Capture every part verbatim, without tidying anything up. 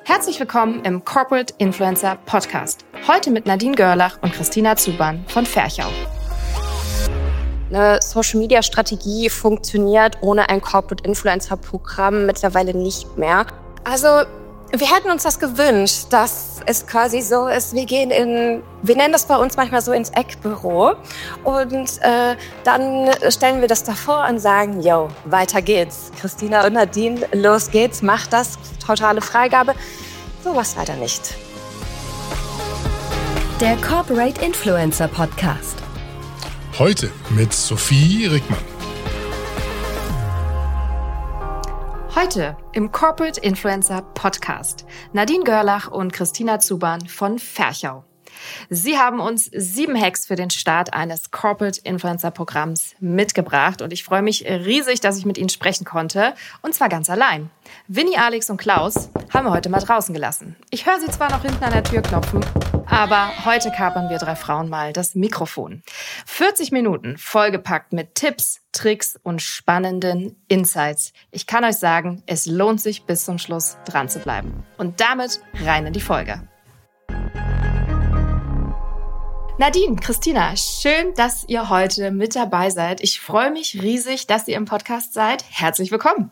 Herzlich willkommen im Corporate Influencer Podcast. Heute mit Nadine Görlach und Christina Zuban von Ferchau. Eine Social-Media-Strategie funktioniert ohne ein Corporate Influencer-Programm mittlerweile nicht mehr. Also wir hätten uns das gewünscht, dass es quasi so ist, wir gehen in, wir nennen das bei uns manchmal so ins Eckbüro und äh, dann stellen wir das davor und sagen, yo, weiter geht's. Christina und Nadine, los geht's, macht das, totale Freigabe. So was leider nicht. Der Corporate Influencer Podcast. Heute mit Sophie Rickmann. Heute im Corporate Influencer Podcast Nadine Görlach und Christina Zuban von Ferchau. Sie haben uns sieben Hacks für den Start eines Corporate Influencer Programms mitgebracht und ich freue mich riesig, dass ich mit Ihnen sprechen konnte und zwar ganz allein. Winnie, Alex und Klaus haben wir heute mal draußen gelassen. Ich höre sie zwar noch hinten an der Tür klopfen, aber heute kapern wir drei Frauen mal das Mikrofon. vierzig Minuten vollgepackt mit Tipps, Tricks und spannenden Insights. Ich kann euch sagen, es lohnt sich bis zum Schluss dran zu bleiben. Und damit rein in die Folge. Nadine, Christina, schön, dass ihr heute mit dabei seid. Ich freue mich riesig, dass ihr im Podcast seid. Herzlich willkommen.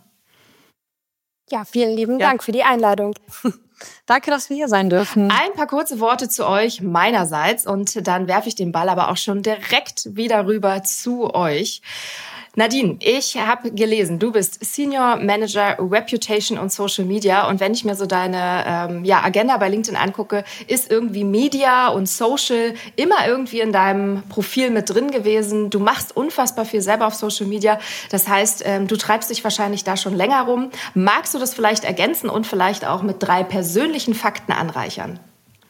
Ja, vielen lieben Ja. Dank für die Einladung. Danke, dass wir hier sein dürfen. Ein paar kurze Worte zu euch meinerseits und dann werfe ich den Ball aber auch schon direkt wieder rüber zu euch. Nadine, ich habe gelesen, du bist Senior Manager Reputation und Social Media und wenn ich mir so deine ähm, ja, Agenda bei LinkedIn angucke, ist irgendwie Media und Social immer irgendwie in deinem Profil mit drin gewesen. Du machst unfassbar viel selber auf Social Media. Das heißt, ähm, du treibst dich wahrscheinlich da schon länger rum. Magst du das vielleicht ergänzen und vielleicht auch mit drei persönlichen Fakten anreichern?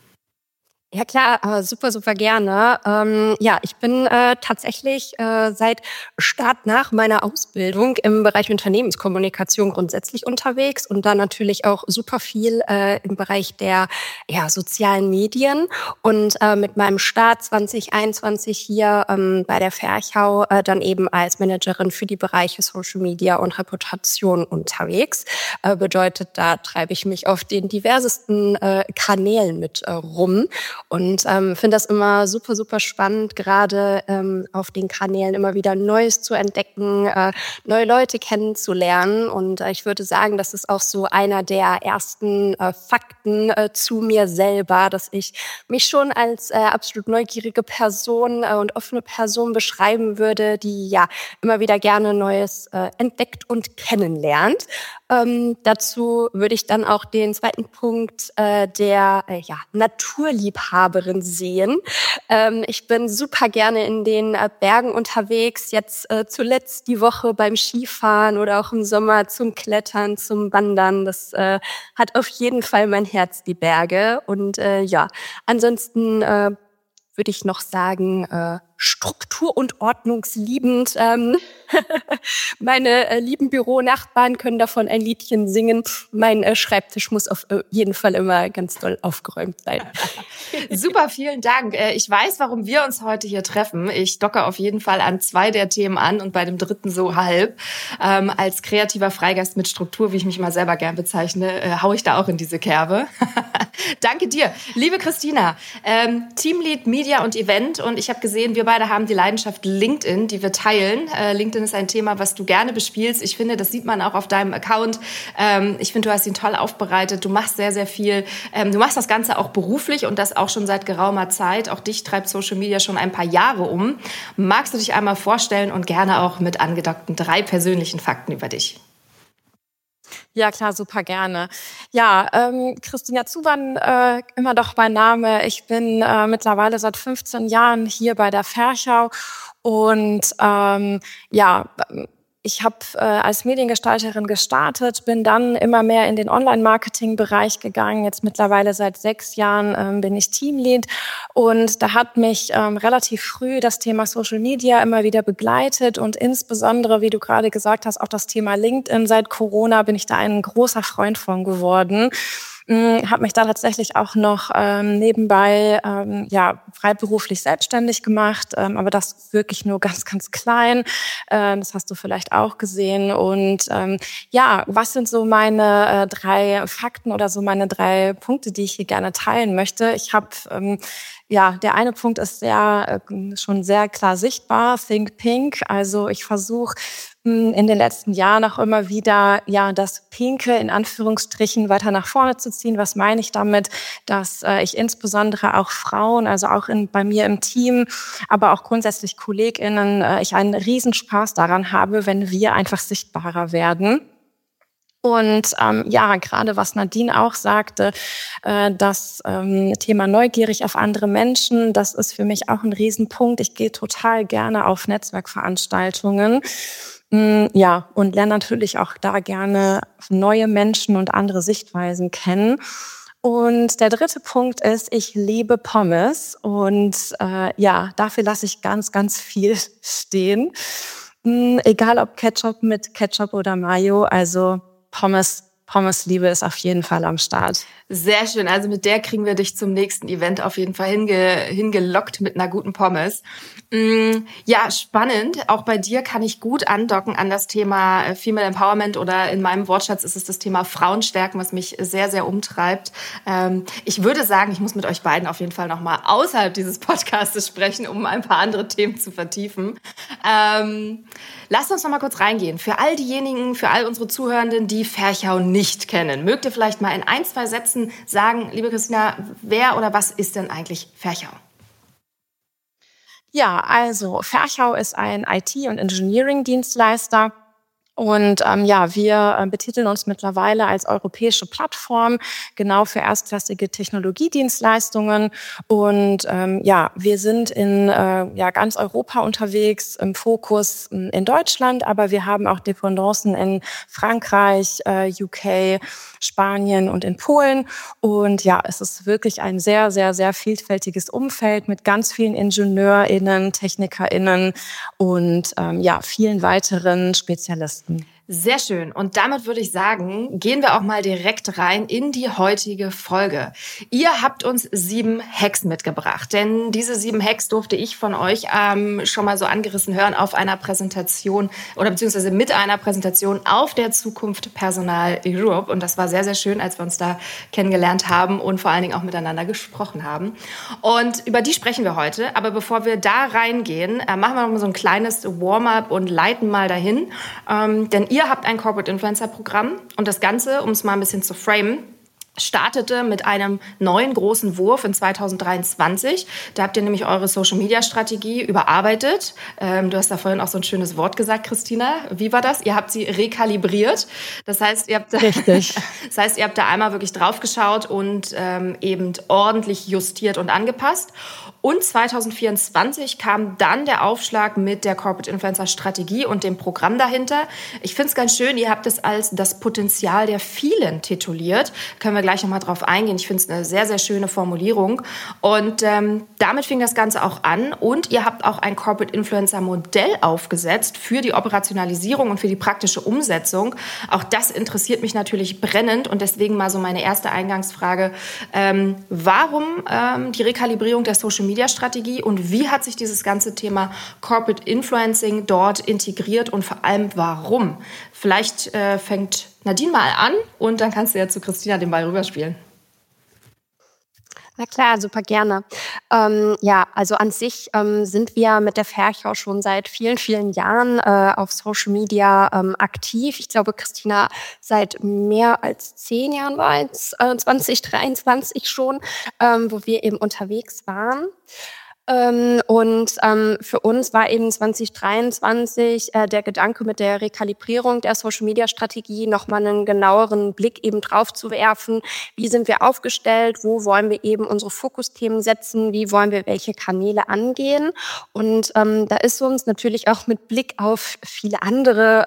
Ja klar, aber super, super gerne. Ähm, ja, ich bin äh, tatsächlich äh, seit Start nach meiner Ausbildung im Bereich Unternehmenskommunikation grundsätzlich unterwegs und dann natürlich auch super viel äh, im Bereich der ja, sozialen Medien. Und äh, mit meinem Start zwanzig einundzwanzig hier ähm, bei der Ferchau äh, dann eben als Managerin für die Bereiche Social Media und Reputation unterwegs. Äh, bedeutet, da treibe ich mich auf den diversesten äh, Kanälen mit äh, rum. Und ähm, finde das immer super, super spannend, gerade ähm, auf den Kanälen immer wieder Neues zu entdecken, äh, neue Leute kennenzulernen. Und äh, ich würde sagen, das ist auch so einer der ersten äh, Fakten äh, zu mir selber, dass ich mich schon als äh, absolut neugierige Person äh, und offene Person beschreiben würde, die ja immer wieder gerne Neues äh, entdeckt und kennenlernt. Ähm, dazu würde ich dann auch den zweiten Punkt äh, der äh, ja, Naturliebhaberin sehen. Ähm, ich bin super gerne in den äh, Bergen unterwegs, jetzt äh, zuletzt die Woche beim Skifahren oder auch im Sommer zum Klettern, zum Wandern. Das äh, hat auf jeden Fall mein Herz, die Berge. Und äh, ja, ansonsten äh, würde ich noch sagen, äh, struktur- und ordnungsliebend. Ähm, meine äh, lieben Büronachbarn können davon ein Liedchen singen. Mein äh, Schreibtisch muss auf äh, jeden Fall immer ganz doll aufgeräumt sein. Super, vielen Dank. Äh, Ich weiß, warum wir uns heute hier treffen. Ich docke auf jeden Fall an zwei der Themen an und bei dem dritten so halb. Ähm, als kreativer Freigeist mit Struktur, wie ich mich mal selber gern bezeichne, äh, hau ich da auch in diese Kerbe. Danke dir. Liebe Christina, ähm, Teamlead Media und Event und ich habe gesehen, wir beide haben die Leidenschaft LinkedIn, die wir teilen. Äh, LinkedIn ist ein Thema, was du gerne bespielst. Ich finde, das sieht man auch auf deinem Account. Ähm, ich finde, du hast ihn toll aufbereitet. Du machst sehr, sehr viel. Ähm, du machst das Ganze auch beruflich und das auch schon seit geraumer Zeit. Auch dich treibt Social Media schon ein paar Jahre um. Magst du dich einmal vorstellen und gerne auch mit angedockten drei persönlichen Fakten über dich? Ja, klar, super gerne. Ja, ähm, Christina Zuban, äh, immer doch mein Name. Ich bin äh, mittlerweile seit fünfzehn Jahren hier bei der Ferchau und ähm, ja, ich habe äh, als Mediengestalterin gestartet, bin dann immer mehr in den Online-Marketing-Bereich gegangen. Jetzt mittlerweile seit sechs Jahren ähm, bin ich Teamlead und da hat mich ähm, relativ früh das Thema Social Media immer wieder begleitet und insbesondere, wie du gerade gesagt hast, auch das Thema LinkedIn. Seit Corona bin ich da ein großer Freund von geworden. Habe mich da tatsächlich auch noch ähm, nebenbei ähm, ja freiberuflich selbstständig gemacht, ähm, aber das wirklich nur ganz, ganz klein. Äh, das hast du vielleicht auch gesehen. Und ähm, ja, was sind so meine äh, drei Fakten oder so meine drei Punkte, die ich hier gerne teilen möchte? Ich habe ähm, Ja, der eine Punkt ist sehr äh, schon sehr klar sichtbar, Think Pink. Also ich versuche in den letzten Jahren auch immer wieder ja das Pinke in Anführungsstrichen weiter nach vorne zu ziehen. Was meine ich damit? Dass äh, ich insbesondere auch Frauen, also auch in, bei mir im Team, aber auch grundsätzlich KollegInnen, äh, ich einen Riesenspaß daran habe, wenn wir einfach sichtbarer werden. Und ähm, ja, gerade was Nadine auch sagte, äh, das ähm, Thema neugierig auf andere Menschen, das ist für mich auch ein Riesenpunkt. Ich gehe total gerne auf Netzwerkveranstaltungen. Ja, und lerne natürlich auch da gerne neue Menschen und andere Sichtweisen kennen. Und der dritte Punkt ist, ich liebe Pommes. Und äh, ja, dafür lasse ich ganz, ganz viel stehen. Hm, egal ob Ketchup mit Ketchup oder Mayo, also Pommes, Pommes-Liebe ist auf jeden Fall am Start. Sehr schön. Also mit der kriegen wir dich zum nächsten Event auf jeden Fall hinge, hingelockt mit einer guten Pommes. Ja, spannend. Auch bei dir kann ich gut andocken an das Thema Female Empowerment oder in meinem Wortschatz ist es das Thema Frauenstärken, was mich sehr, sehr umtreibt. Ich würde sagen, ich muss mit euch beiden auf jeden Fall nochmal außerhalb dieses Podcastes sprechen, um ein paar andere Themen zu vertiefen. Ähm, lasst uns nochmal kurz reingehen. Für all diejenigen, für all unsere Zuhörenden, die Ferchau nicht kennen, mögt ihr vielleicht mal in ein, zwei Sätzen sagen, liebe Christina, wer oder was ist denn eigentlich Ferchau? Ja, also Ferchau ist ein I T- und Engineering-Dienstleister. Und ähm, ja, wir äh, betiteln uns mittlerweile als europäische Plattform genau für erstklassige Technologiedienstleistungen. Und ähm, ja, wir sind in äh, ja ganz Europa unterwegs, im Fokus in Deutschland, aber wir haben auch Dependancen in Frankreich, äh, U K, Spanien und in Polen. Und ja, es ist wirklich ein sehr, sehr, sehr vielfältiges Umfeld mit ganz vielen IngenieurInnen, TechnikerInnen und ähm, ja, vielen weiteren Spezialisten. Sehr schön. Und damit würde ich sagen, gehen wir auch mal direkt rein in die heutige Folge. Ihr habt uns sieben Hacks mitgebracht, denn diese sieben Hacks durfte ich von euch ähm, schon mal so angerissen hören auf einer Präsentation oder beziehungsweise mit einer Präsentation auf der Zukunft Personal Europe. Und das war sehr, sehr schön, als wir uns da kennengelernt haben und vor allen Dingen auch miteinander gesprochen haben. Und über die sprechen wir heute. Aber bevor wir da reingehen, äh, machen wir noch mal so ein kleines Warm-up und leiten mal dahin. Ähm, denn ihr habt ein Corporate Influencer Programm und das Ganze, um es mal ein bisschen zu framen, startete mit einem neuen großen Wurf in zwanzig dreiundzwanzig. Da habt ihr nämlich eure Social-Media-Strategie überarbeitet. Ähm, du hast da vorhin auch so ein schönes Wort gesagt, Christina. Wie war das? Ihr habt sie rekalibriert. Das heißt, ihr habt, Richtig. das heißt, ihr habt da einmal wirklich drauf geschaut und ähm, eben ordentlich justiert und angepasst. Und zwanzig vierundzwanzig kam dann der Aufschlag mit der Corporate Influencer Strategie und dem Programm dahinter. Ich finde es ganz schön, ihr habt es als das Potenzial der vielen tituliert. Können wir gleich nochmal drauf eingehen. Ich finde es eine sehr, sehr schöne Formulierung. Und ähm, damit fing das Ganze auch an. Und ihr habt auch ein Corporate Influencer Modell aufgesetzt für die Operationalisierung und für die praktische Umsetzung. Auch das interessiert mich natürlich brennend. Und deswegen mal so meine erste Eingangsfrage. Ähm, warum ähm, die Rekalibrierung der Social Media Strategie und wie hat sich dieses ganze Thema Corporate Influencing dort integriert und vor allem warum? Vielleicht äh, fängt Nadine mal an und dann kannst du ja zu Christina den Ball rüberspielen. Na klar, super gerne. Ähm, ja, also an sich ähm, sind wir mit der Ferchau schon seit vielen, vielen Jahren äh, auf Social Media ähm, aktiv. Ich glaube, Christina, seit mehr als zehn Jahren war es, äh, zwanzig dreiundzwanzig schon, ähm, wo wir eben unterwegs waren. Ähm, und ähm, für uns war eben zwanzig dreiundzwanzig äh, der Gedanke mit der Rekalibrierung der Social-Media-Strategie nochmal einen genaueren Blick eben drauf zu werfen. Wie sind wir aufgestellt? Wo wollen wir eben unsere Fokusthemen setzen? Wie wollen wir welche Kanäle angehen? Und ähm, da ist uns natürlich auch mit Blick auf viele andere ähm,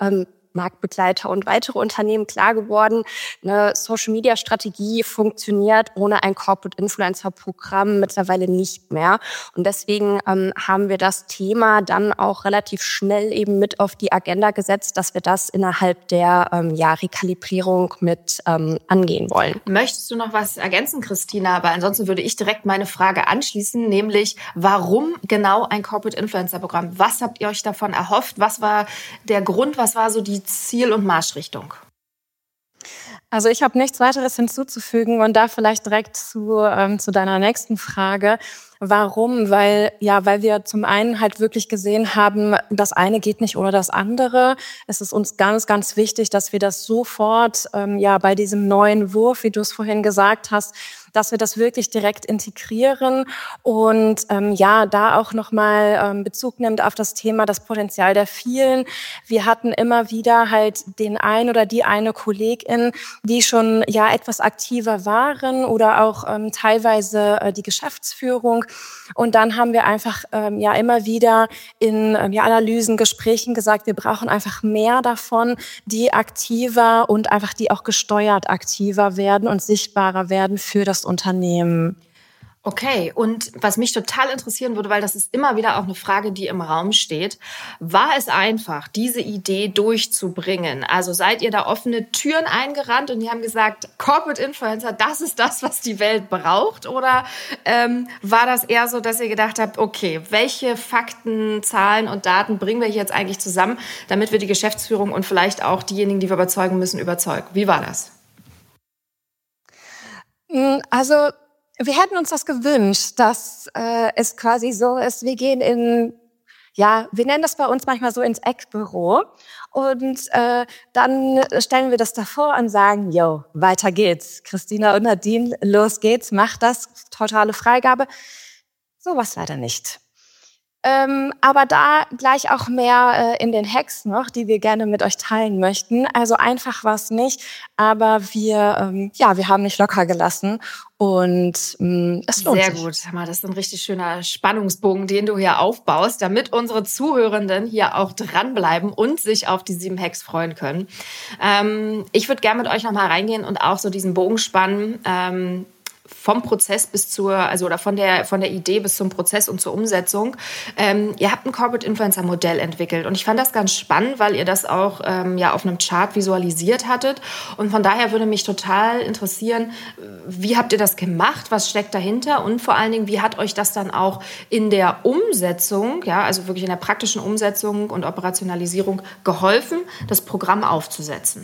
Marktbegleiter und weitere Unternehmen klar geworden, eine Social-Media-Strategie funktioniert ohne ein Corporate-Influencer-Programm mittlerweile nicht mehr. Und deswegen ähm, haben wir das Thema dann auch relativ schnell eben mit auf die Agenda gesetzt, dass wir das innerhalb der ähm, ja, Rekalibrierung mit ähm, angehen wollen. Möchtest du noch was ergänzen, Christina? Aber ansonsten würde ich direkt meine Frage anschließen, nämlich warum genau ein Corporate-Influencer-Programm? Was habt ihr euch davon erhofft? Was war der Grund? Was war so die Ziel- und Marschrichtung? Also ich habe nichts weiteres hinzuzufügen und da vielleicht direkt zu, ähm, zu deiner nächsten Frage. Warum? Weil, ja, weil wir zum einen halt wirklich gesehen haben, das eine geht nicht ohne das andere. Es ist uns ganz, ganz wichtig, dass wir das sofort, ähm, ja, bei diesem neuen Wurf, wie du es vorhin gesagt hast, dass wir das wirklich direkt integrieren und ähm, ja, da auch nochmal ähm, Bezug nimmt auf das Thema das Potenzial der vielen. Wir hatten immer wieder halt den ein oder die eine Kollegin, die schon ja etwas aktiver waren oder auch ähm, teilweise äh, die Geschäftsführung. Und dann haben wir einfach ähm, ja immer wieder in ähm, ja, Analysen, Gesprächen gesagt, wir brauchen einfach mehr davon, die aktiver und einfach die auch gesteuert aktiver werden und sichtbarer werden für das Unternehmen. Okay, und was mich total interessieren würde, weil das ist immer wieder auch eine Frage, die im Raum steht, war es einfach, diese Idee durchzubringen? Also seid ihr da offene Türen eingerannt und die haben gesagt, Corporate Influencer, das ist das, was die Welt braucht? Oder ähm, war das eher so, dass ihr gedacht habt, okay, welche Fakten, Zahlen und Daten bringen wir hier jetzt eigentlich zusammen, damit wir die Geschäftsführung und vielleicht auch diejenigen, die wir überzeugen müssen, überzeugen? Wie war das? Also wir hätten uns das gewünscht, dass äh, es quasi so ist, wir gehen in, ja, wir nennen das bei uns manchmal so ins Eckbüro und äh, dann stellen wir das davor und sagen, yo, weiter geht's. Christina und Nadine, los geht's, macht das, totale Freigabe. Sowas leider nicht. Ähm, aber da gleich auch mehr äh, in den Hacks noch, die wir gerne mit euch teilen möchten. Also einfach war es nicht, aber wir, ähm, ja, wir haben nicht locker gelassen und ähm, es lohnt Sehr sich. gut. Das ist ein richtig schöner Spannungsbogen, den du hier aufbaust, damit unsere Zuhörenden hier auch dranbleiben und sich auf die sieben Hacks freuen können. Ähm, ich würde gerne mit euch nochmal reingehen und auch so diesen Bogen spannen, ähm, vom Prozess bis zur, also oder von der von der Idee bis zum Prozess und zur Umsetzung. Ähm, ihr habt ein Corporate Influencer Modell entwickelt und ich fand das ganz spannend, weil ihr das auch ähm, ja auf einem Chart visualisiert hattet und von daher würde mich total interessieren, wie habt ihr das gemacht, was steckt dahinter und vor allen Dingen, wie hat euch das dann auch in der Umsetzung, ja, also wirklich in der praktischen Umsetzung und Operationalisierung geholfen, das Programm aufzusetzen?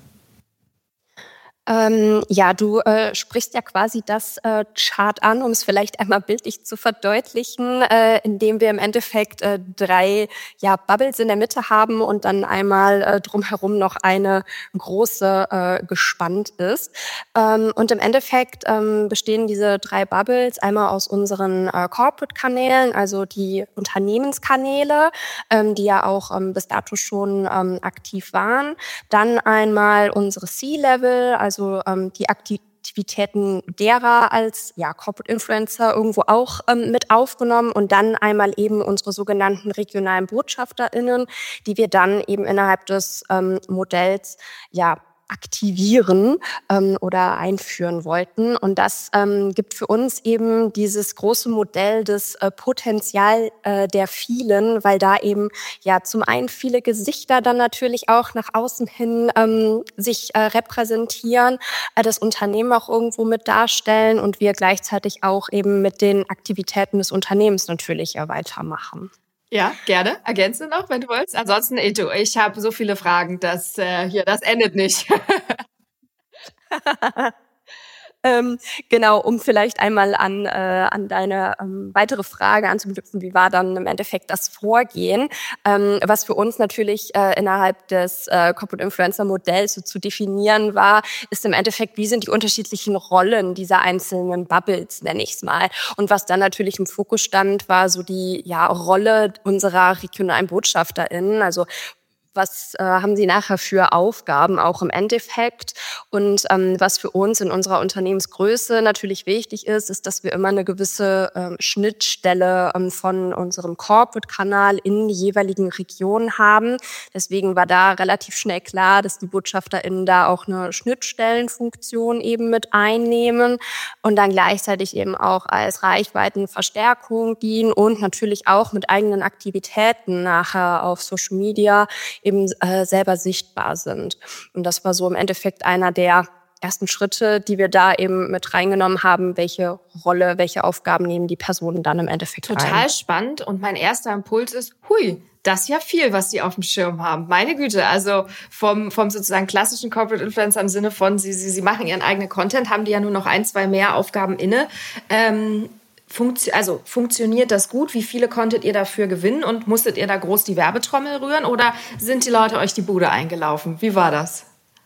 Ähm, ja, du äh, sprichst ja quasi das äh, Chart an, um es vielleicht einmal bildlich zu verdeutlichen, äh, indem wir im Endeffekt äh, drei ja, Bubbles in der Mitte haben und dann einmal äh, drumherum noch eine große äh, gespannt ist. Ähm, und im Endeffekt ähm, bestehen diese drei Bubbles einmal aus unseren äh, Corporate-Kanälen, also die Unternehmenskanäle, ähm, die ja auch ähm, bis dato schon ähm, aktiv waren. Dann einmal unsere C-Level, also Also ähm, die Aktivitäten derer als ja, Corporate Influencer irgendwo auch ähm, mit aufgenommen und dann einmal eben unsere sogenannten regionalen BotschafterInnen, die wir dann eben innerhalb des ähm, Modells ja aktivieren ähm, oder einführen wollten. Und das ähm, gibt für uns eben dieses große Modell des äh, Potenzial äh, der vielen, weil da eben ja zum einen viele Gesichter dann natürlich auch nach außen hin ähm, sich äh, repräsentieren, äh, das Unternehmen auch irgendwo mit darstellen und wir gleichzeitig auch eben mit den Aktivitäten des Unternehmens natürlich äh, weitermachen. Ja, gerne. Ergänze noch, wenn du willst. Ansonsten, ey, du, ich habe so viele Fragen, dass äh, hier, das endet nicht. Ähm, genau, um vielleicht einmal an, äh, an deine ähm, weitere Frage anzuknüpfen, wie war dann im Endeffekt das Vorgehen, ähm, was für uns natürlich äh, innerhalb des äh, Corporate Influencer Modells so zu definieren war, ist im Endeffekt, wie sind die unterschiedlichen Rollen dieser einzelnen Bubbles, nenne ich es mal. Und was dann natürlich im Fokus stand, war so die ja Rolle unserer regionalen BotschafterInnen, also was äh, haben sie nachher für Aufgaben auch im Endeffekt. Und ähm, was für uns in unserer Unternehmensgröße natürlich wichtig ist, ist, dass wir immer eine gewisse ähm, Schnittstelle ähm, von unserem Corporate-Kanal in die jeweiligen Regionen haben. Deswegen war da relativ schnell klar, dass die BotschafterInnen da auch eine Schnittstellenfunktion eben mit einnehmen und dann gleichzeitig eben auch als Reichweitenverstärkung dienen und natürlich auch mit eigenen Aktivitäten nachher auf Social Media eben äh, selber sichtbar sind. Und das war so im Endeffekt einer der ersten Schritte, die wir da eben mit reingenommen haben, welche Rolle, welche Aufgaben nehmen die Personen dann im Endeffekt ein. Total spannend. Und mein erster Impuls ist, hui, das ist ja viel, was die auf dem Schirm haben. Meine Güte, also vom, vom sozusagen klassischen Corporate Influencer im Sinne von, sie, sie, sie machen ihren eigenen Content, haben die ja nur noch ein, zwei mehr Aufgaben inne. Ähm, Funktio- also funktioniert das gut? Wie viele konntet ihr dafür gewinnen und musstet ihr da groß die Werbetrommel rühren oder sind die Leute euch die Bude eingelaufen? Wie war das?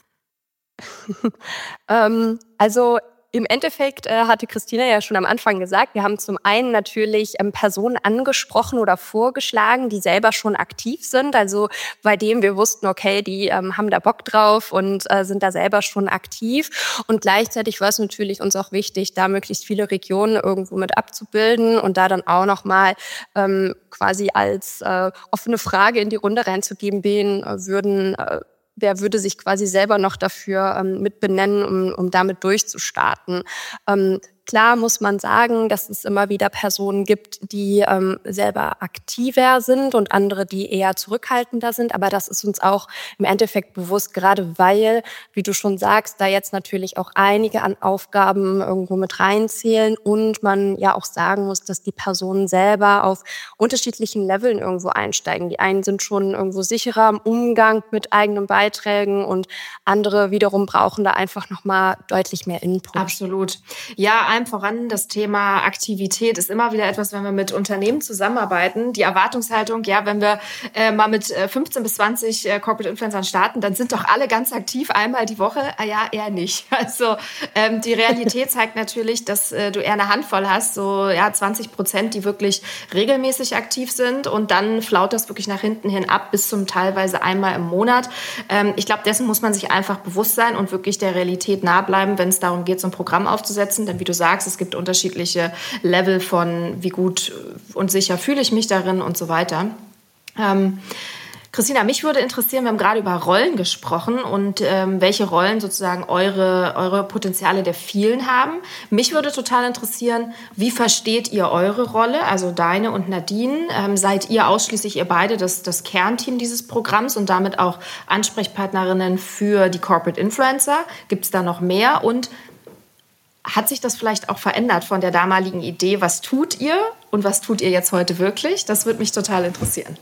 ähm, also im Endeffekt äh, hatte Christina ja schon am Anfang gesagt, wir haben zum einen natürlich ähm, Personen angesprochen oder vorgeschlagen, die selber schon aktiv sind, also bei denen wir wussten, okay, die ähm, haben da Bock drauf und äh, sind da selber schon aktiv. Und gleichzeitig war es natürlich uns auch wichtig, da möglichst viele Regionen irgendwo mit abzubilden und da dann auch nochmal ähm, quasi als äh, offene Frage in die Runde reinzugeben, wen äh, würden äh, wer würde sich quasi selber noch dafür ähm, mit benennen, um, um damit durchzustarten. Ähm, Klar muss man sagen, dass es immer wieder Personen gibt, die ähm, selber aktiver sind und andere, die eher zurückhaltender sind. Aber das ist uns auch im Endeffekt bewusst, gerade weil, wie du schon sagst, da jetzt natürlich auch einige an Aufgaben irgendwo mit reinzählen und man ja auch sagen muss, dass die Personen selber auf unterschiedlichen Leveln irgendwo einsteigen. Die einen sind schon irgendwo sicherer im Umgang mit eigenen Beiträgen und andere wiederum brauchen da einfach nochmal deutlich mehr Input. Absolut. Ja, allem voran das Thema Aktivität ist immer wieder etwas, wenn wir mit Unternehmen zusammenarbeiten. Die Erwartungshaltung, ja, wenn wir äh, mal mit fünfzehn bis zwanzig äh, Corporate Influencern starten, dann sind doch alle ganz aktiv einmal die Woche. Ah ja, eher nicht. Also ähm, die Realität zeigt natürlich, dass äh, du eher eine Handvoll hast, so ja zwanzig Prozent, die wirklich regelmäßig aktiv sind und dann flaut das wirklich nach hinten hin ab bis zum teilweise einmal im Monat. Ähm, ich glaube, dessen muss man sich einfach bewusst sein und wirklich der Realität nah bleiben, wenn es darum geht, so ein Programm aufzusetzen. Denn wie du sagst, es gibt unterschiedliche Level von wie gut und sicher fühle ich mich darin und so weiter. Ähm, Christina, mich würde interessieren, wir haben gerade über Rollen gesprochen und ähm, welche Rollen sozusagen eure, eure Potenziale der vielen haben. Mich würde total interessieren, wie versteht ihr eure Rolle, also deine und Nadine? Ähm, seid ihr ausschließlich, ihr beide, das, das Kernteam dieses Programms und damit auch Ansprechpartnerinnen für die Corporate Influencer? Gibt es da noch mehr? Und hat sich das vielleicht auch verändert von der damaligen Idee? Was tut ihr und was tut ihr jetzt heute wirklich? Das würde mich total interessieren.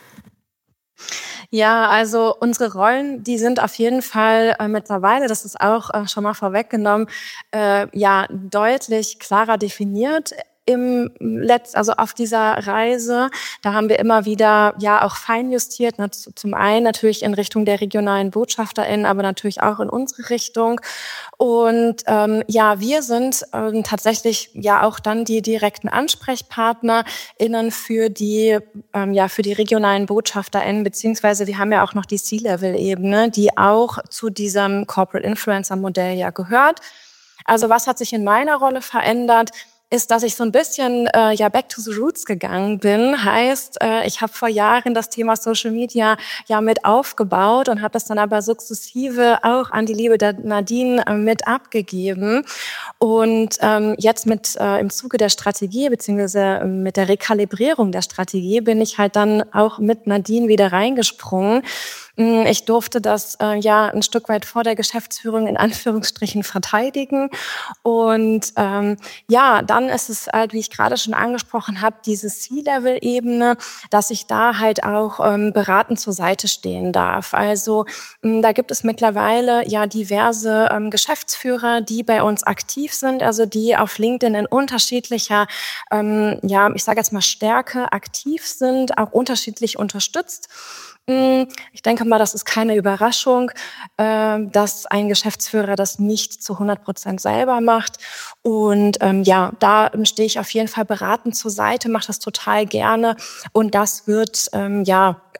Ja, also unsere Rollen, die sind auf jeden Fall äh, mittlerweile, das ist auch äh, schon mal vorweggenommen, äh, ja deutlich klarer definiert. Im Letz, also auf dieser Reise, da haben wir immer wieder ja auch feinjustiert, zum einen natürlich in Richtung der regionalen BotschafterInnen, aber natürlich auch in unsere Richtung. Und ähm, ja, wir sind ähm, tatsächlich ja auch dann die direkten AnsprechpartnerInnen für die ähm, ja für die regionalen BotschafterInnen, beziehungsweise wir haben ja auch noch die C-Level-Ebene, die auch zu diesem Corporate Influencer-Modell ja gehört. Also was hat sich in meiner Rolle verändert? Ist, dass ich so ein bisschen äh, ja back to the roots gegangen bin. Heißt, äh, ich habe vor Jahren das Thema Social Media ja mit aufgebaut und habe das dann aber sukzessive auch an die liebe Nadine äh, mit abgegeben. Und ähm, jetzt mit äh, im Zuge der Strategie beziehungsweise mit der Rekalibrierung der Strategie bin ich halt dann auch mit Nadine wieder reingesprungen. Ich durfte das äh, ja ein Stück weit vor der Geschäftsführung in Anführungsstrichen verteidigen. Und ähm, ja, dann ist es halt, wie ich gerade schon angesprochen habe, diese C-Level-Ebene, dass ich da halt auch ähm, beratend zur Seite stehen darf. Also ähm, da gibt es mittlerweile ja diverse ähm, Geschäftsführer, die bei uns aktiv sind, also die auf LinkedIn in unterschiedlicher, ähm, ja, ich sage jetzt mal Stärke aktiv sind, auch unterschiedlich unterstützt. Ich denke mal, das ist keine Überraschung, dass ein Geschäftsführer das nicht zu hundert Prozent selber macht. Und ähm, ja, da stehe ich auf jeden Fall beratend zur Seite, mache das total gerne. Und das wird ähm, ja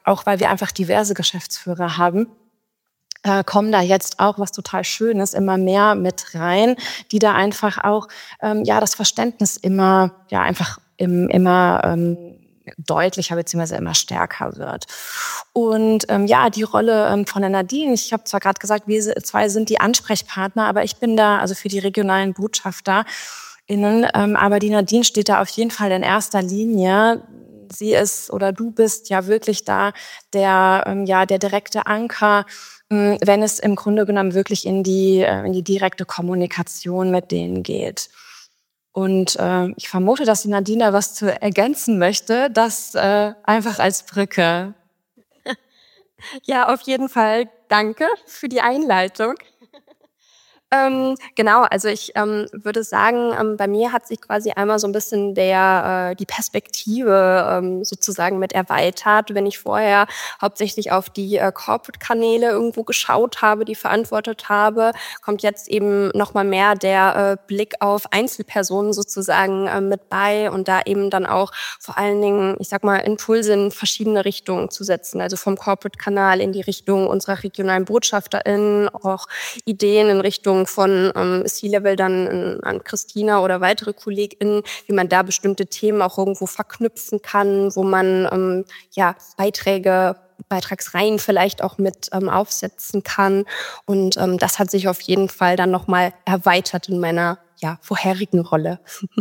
auch weil wir einfach diverse Geschäftsführer haben, äh, kommen da jetzt auch, was total schön ist, immer mehr mit rein, die da einfach auch ähm, ja das Verständnis immer ja einfach im, immer ähm, deutlicher bzw. immer stärker wird. Und ähm, ja, die Rolle ähm, von der Nadine, ich habe zwar gerade gesagt, wir zwei sind die Ansprechpartner, aber ich bin da also für die regionalen BotschafterInnen, ähm, aber die Nadine steht da auf jeden Fall in erster Linie. Sie ist oder du bist ja wirklich da der ähm, ja der direkte Anker, ähm, wenn es im Grunde genommen wirklich in die äh, in die direkte Kommunikation mit denen geht. Und äh, ich vermute, dass die Nadine was zu ergänzen möchte, das äh, einfach als Brücke. Ja, auf jeden Fall. Danke für die Einleitung. Ähm, genau, also ich ähm, würde sagen, ähm, bei mir hat sich quasi einmal so ein bisschen der äh, die Perspektive ähm, sozusagen mit erweitert. Wenn ich vorher hauptsächlich auf die äh, Corporate-Kanäle irgendwo geschaut habe, die verantwortet habe, kommt jetzt eben noch mal mehr der äh, Blick auf Einzelpersonen sozusagen äh, mit bei und da eben dann auch vor allen Dingen, ich sag mal, Impulse in verschiedene Richtungen zu setzen. Also vom Corporate-Kanal in die Richtung unserer regionalen BotschafterInnen, auch Ideen in Richtung von ähm, C-Level dann in, an Christina oder weitere KollegInnen, wie man da bestimmte Themen auch irgendwo verknüpfen kann, wo man ähm, ja Beiträge, Beitragsreihen vielleicht auch mit ähm, aufsetzen kann. Und ähm, das hat sich auf jeden Fall dann nochmal erweitert in meiner ja vorherigen Rolle.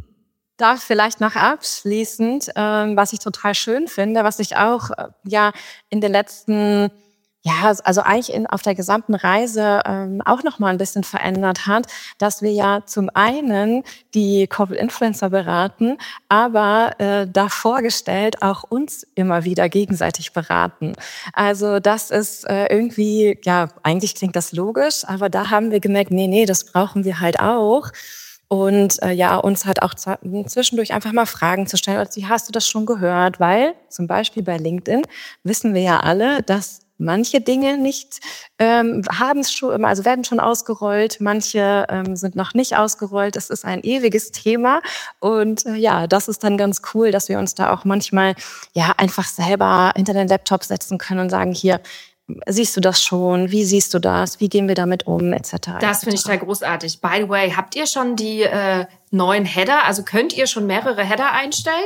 Da vielleicht noch abschließend, ähm, was ich total schön finde, was ich auch äh, ja in den letzten Ja, also eigentlich in, auf der gesamten Reise ähm, auch noch mal ein bisschen verändert hat, dass wir ja zum einen die Corporate Influencer beraten, aber äh, davor gestellt auch uns immer wieder gegenseitig beraten. Also das ist äh, irgendwie, ja, eigentlich klingt das logisch, aber da haben wir gemerkt, nee, nee, das brauchen wir halt auch. Und äh, ja, uns halt auch zwischendurch einfach mal Fragen zu stellen. Also, hast du das schon gehört? Weil zum Beispiel bei LinkedIn wissen wir ja alle, dass manche Dinge nicht ähm, haben es schon, also werden schon ausgerollt, manche ähm, sind noch nicht ausgerollt. Es ist ein ewiges Thema und äh, ja, das ist dann ganz cool, dass wir uns da auch manchmal ja einfach selber hinter den Laptop setzen können und sagen, hier, siehst du das schon? Wie siehst du das? Wie gehen wir damit um? Etc. Das finde ich total großartig. By the way, habt ihr schon die äh, neuen Header? Also könnt ihr schon mehrere Header einstellen?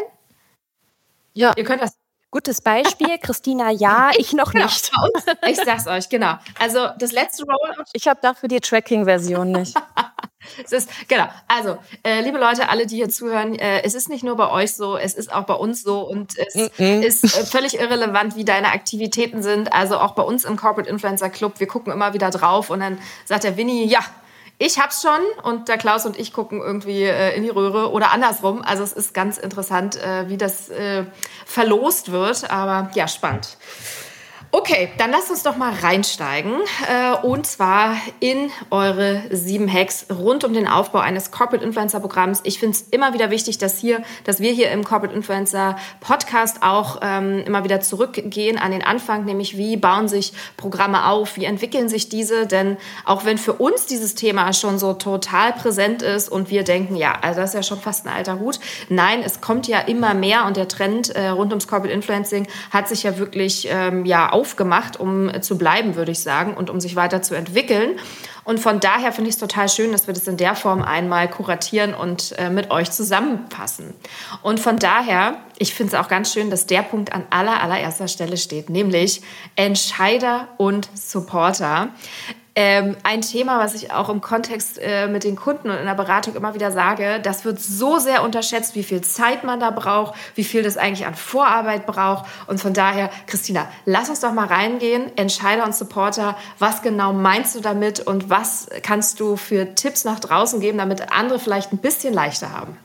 Ja. Ihr könnt das. Gutes Beispiel, Christina, ja, ich noch genau, nicht. Ich sag's euch, genau. Also das letzte Rollout. Ich habe dafür die Tracking-Version nicht. Es ist, genau, also, äh, liebe Leute, alle, die hier zuhören, äh, es ist nicht nur bei euch so, es ist auch bei uns so und es mm-mm. ist äh, völlig irrelevant, wie deine Aktivitäten sind. Also auch bei uns im Corporate Influencer Club, wir gucken immer wieder drauf und dann sagt der Winnie, ja, ich hab's schon und der Klaus und ich gucken irgendwie äh, in die Röhre oder andersrum. Also es ist ganz interessant, äh, wie das äh, verlost wird, aber ja, spannend. Okay, dann lasst uns doch mal reinsteigen äh, und zwar in eure sieben Hacks rund um den Aufbau eines Corporate Influencer Programms. Ich finde es immer wieder wichtig, dass hier, dass wir hier im Corporate Influencer Podcast auch ähm, immer wieder zurückgehen an den Anfang, nämlich wie bauen sich Programme auf, wie entwickeln sich diese, denn auch wenn für uns dieses Thema schon so total präsent ist und wir denken, ja, also das ist ja schon fast ein alter Hut. Nein, es kommt ja immer mehr und der Trend äh, rund ums Corporate Influencing hat sich ja wirklich ähm, ja aufgemacht, um zu bleiben, würde ich sagen, und um sich weiterzuentwickeln. Und von daher finde ich es total schön, dass wir das in der Form einmal kuratieren und äh, mit euch zusammenfassen. Und von daher, ich finde es auch ganz schön, dass der Punkt an aller, allererster Stelle steht, nämlich Entscheider und Supporter. Ähm, ein Thema, was ich auch im Kontext äh, mit den Kunden und in der Beratung immer wieder sage, das wird so sehr unterschätzt, wie viel Zeit man da braucht, wie viel das eigentlich an Vorarbeit braucht. Und von daher, Christina, lass uns doch mal reingehen. Entscheider und Supporter, was genau meinst du damit und was kannst du für Tipps nach draußen geben, damit andere vielleicht ein bisschen leichter haben?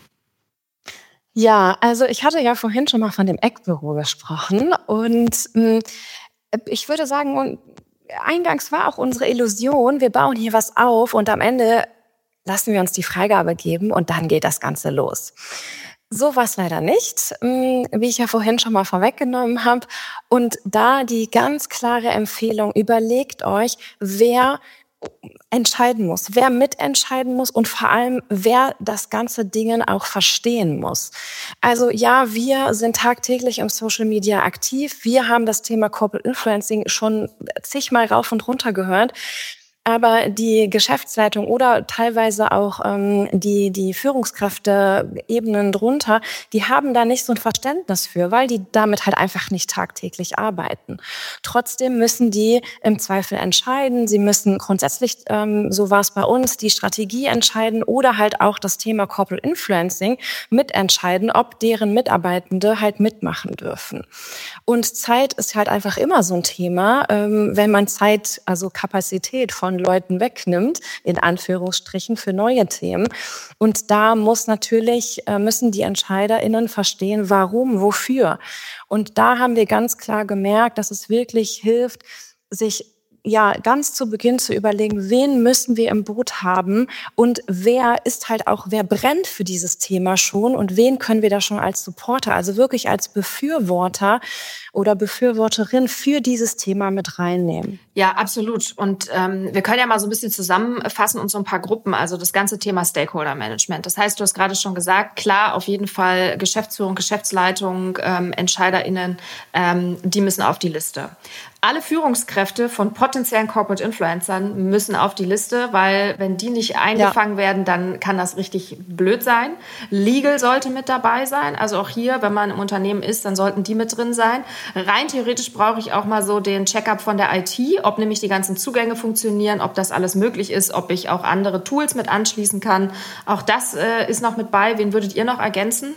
Ja, also ich hatte ja vorhin schon mal von dem Eckbüro gesprochen und mh, ich würde sagen, eingangs war auch unsere Illusion, wir bauen hier was auf und am Ende lassen wir uns die Freigabe geben und dann geht das Ganze los. So war es leider nicht, wie ich ja vorhin schon mal vorweggenommen habe. Und da die ganz klare Empfehlung, überlegt euch, wer entscheiden muss, wer mitentscheiden muss und vor allem, wer das ganze Ding auch verstehen muss. Also ja, wir sind tagtäglich im Social Media aktiv. Wir haben das Thema Corporate Influencing schon zigmal rauf und runter gehört. Aber die Geschäftsleitung oder teilweise auch ähm, die die Führungskräfte-Ebenen drunter, die haben da nicht so ein Verständnis für, weil die damit halt einfach nicht tagtäglich arbeiten. Trotzdem müssen die im Zweifel entscheiden. Sie müssen grundsätzlich, ähm, so war es bei uns, die Strategie entscheiden oder halt auch das Thema Corporate Influencing mitentscheiden, ob deren Mitarbeitende halt mitmachen dürfen. Und Zeit ist halt einfach immer so ein Thema, ähm, wenn man Zeit, also Kapazität von Leuten wegnimmt, in Anführungsstrichen, für neue Themen. Und da muss natürlich, äh, müssen die EntscheiderInnen verstehen, warum, wofür. Und da haben wir ganz klar gemerkt, dass es wirklich hilft, sich ja ganz zu Beginn zu überlegen, wen müssen wir im Boot haben und wer ist halt auch, wer brennt für dieses Thema schon und wen können wir da schon als Supporter, also wirklich als Befürworter oder Befürworterin für dieses Thema mit reinnehmen. Ja, absolut. Und ähm, wir können ja mal so ein bisschen zusammenfassen und so ein paar Gruppen, also das ganze Thema Stakeholder Management. Das heißt, du hast gerade schon gesagt, klar, auf jeden Fall Geschäftsführung, Geschäftsleitung, ähm, EntscheiderInnen, ähm, die müssen auf die Liste. Alle Führungskräfte von potenziellen Corporate Influencern müssen auf die Liste, weil wenn die nicht eingefangen ja. werden, dann kann das richtig blöd sein. Legal sollte mit dabei sein. Also auch hier, wenn man im Unternehmen ist, dann sollten die mit drin sein. Rein theoretisch brauche ich auch mal so den Check-up von der I T, ob nämlich die ganzen Zugänge funktionieren, ob das alles möglich ist, ob ich auch andere Tools mit anschließen kann. Auch das äh, ist noch mit bei. Wen würdet ihr noch ergänzen?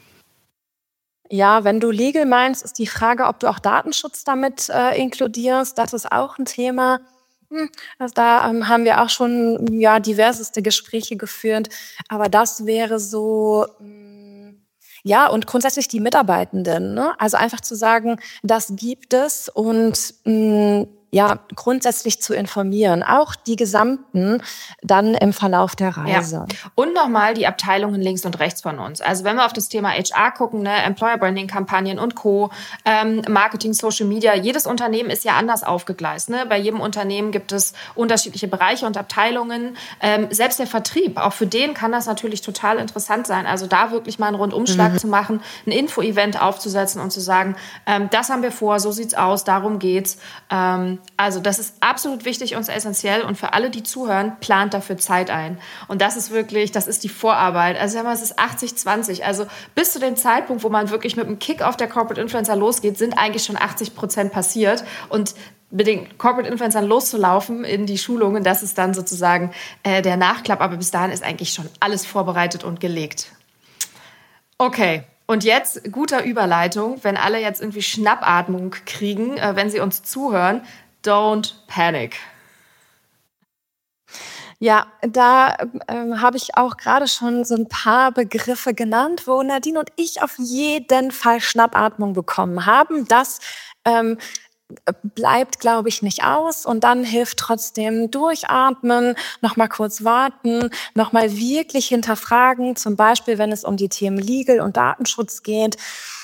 Ja, wenn du legal meinst, ist die Frage, ob du auch Datenschutz damit äh, inkludierst. Das ist auch ein Thema. Hm, also da ähm, haben wir auch schon ja diverseste Gespräche geführt. Aber das wäre so, mh, ja, und grundsätzlich die Mitarbeitenden. Ne? Also einfach zu sagen, das gibt es und mh, ja, grundsätzlich zu informieren, auch die Gesamten dann im Verlauf der Reise. Ja. Und nochmal die Abteilungen links und rechts von uns. Also wenn wir auf das Thema H R gucken, ne, Employer Branding Kampagnen und Co., ähm, Marketing, Social Media, jedes Unternehmen ist ja anders aufgegleist. Ne? Bei jedem Unternehmen gibt es unterschiedliche Bereiche und Abteilungen. Ähm, selbst der Vertrieb, auch für den kann das natürlich total interessant sein. Also da wirklich mal einen Rundumschlag mhm. zu machen, ein Info-Event aufzusetzen und zu sagen, ähm, das haben wir vor, so sieht's aus, darum geht's. Ähm, Also das ist absolut wichtig und essentiell und für alle, die zuhören, plant dafür Zeit ein. Und das ist wirklich, das ist die Vorarbeit. Also sagen wir, es ist achtzig zwanzig. Also bis zu dem Zeitpunkt, wo man wirklich mit dem Kick auf der Corporate Influencer losgeht, sind eigentlich schon achtzig Prozent passiert. Und mit den Corporate Influencern loszulaufen in die Schulungen, das ist dann sozusagen äh, der Nachklapp. Aber bis dahin ist eigentlich schon alles vorbereitet und gelegt. Okay. Und jetzt, guter Überleitung, wenn alle jetzt irgendwie Schnappatmung kriegen, äh, wenn sie uns zuhören, don't panic. Ja, da ähm, habe ich auch gerade schon so ein paar Begriffe genannt, wo Nadine und ich auf jeden Fall Schnappatmung bekommen haben. Das ähm, bleibt, glaube ich, nicht aus. Und dann hilft trotzdem durchatmen, nochmal kurz warten, nochmal wirklich hinterfragen, zum Beispiel, wenn es um die Themen Legal und Datenschutz geht.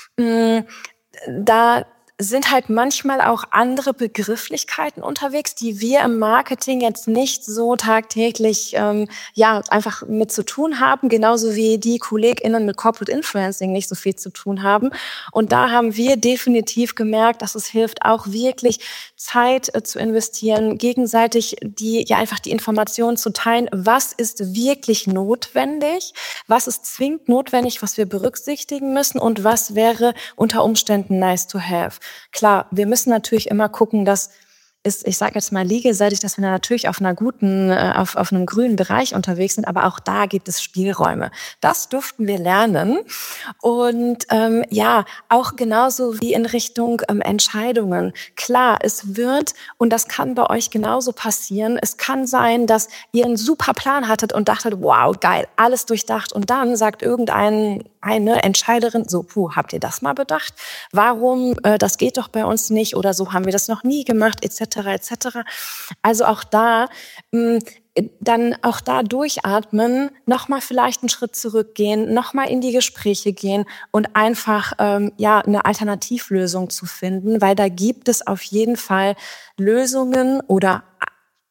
Da sind halt manchmal auch andere Begrifflichkeiten unterwegs, die wir im Marketing jetzt nicht so tagtäglich ähm, ja einfach mit zu tun haben, genauso wie die KollegInnen mit Corporate Influencing nicht so viel zu tun haben. Und da haben wir definitiv gemerkt, dass es hilft, auch wirklich Zeit äh, zu investieren, gegenseitig die ja einfach die Informationen zu teilen, was ist wirklich notwendig, was ist zwingend notwendig, was wir berücksichtigen müssen und was wäre unter Umständen nice to have. Klar, wir müssen natürlich immer gucken, dass ist, ich sage jetzt mal legalseitig, dass wir natürlich auf einer guten, auf, auf einem grünen Bereich unterwegs sind, aber auch da gibt es Spielräume. Das durften wir lernen und ähm, ja, auch genauso wie in Richtung ähm, Entscheidungen. Klar, es wird, und das kann bei euch genauso passieren, es kann sein, dass ihr einen super Plan hattet und dachtet, wow, geil, alles durchdacht und dann sagt irgendein eine Entscheiderin, so, puh, habt ihr das mal bedacht? Warum, äh, das geht doch bei uns nicht oder so haben wir das noch nie gemacht, et cetera et cetera. Also auch da, mh, dann auch da durchatmen, nochmal vielleicht einen Schritt zurückgehen, nochmal in die Gespräche gehen und einfach ähm, ja eine Alternativlösung zu finden, weil da gibt es auf jeden Fall Lösungen oder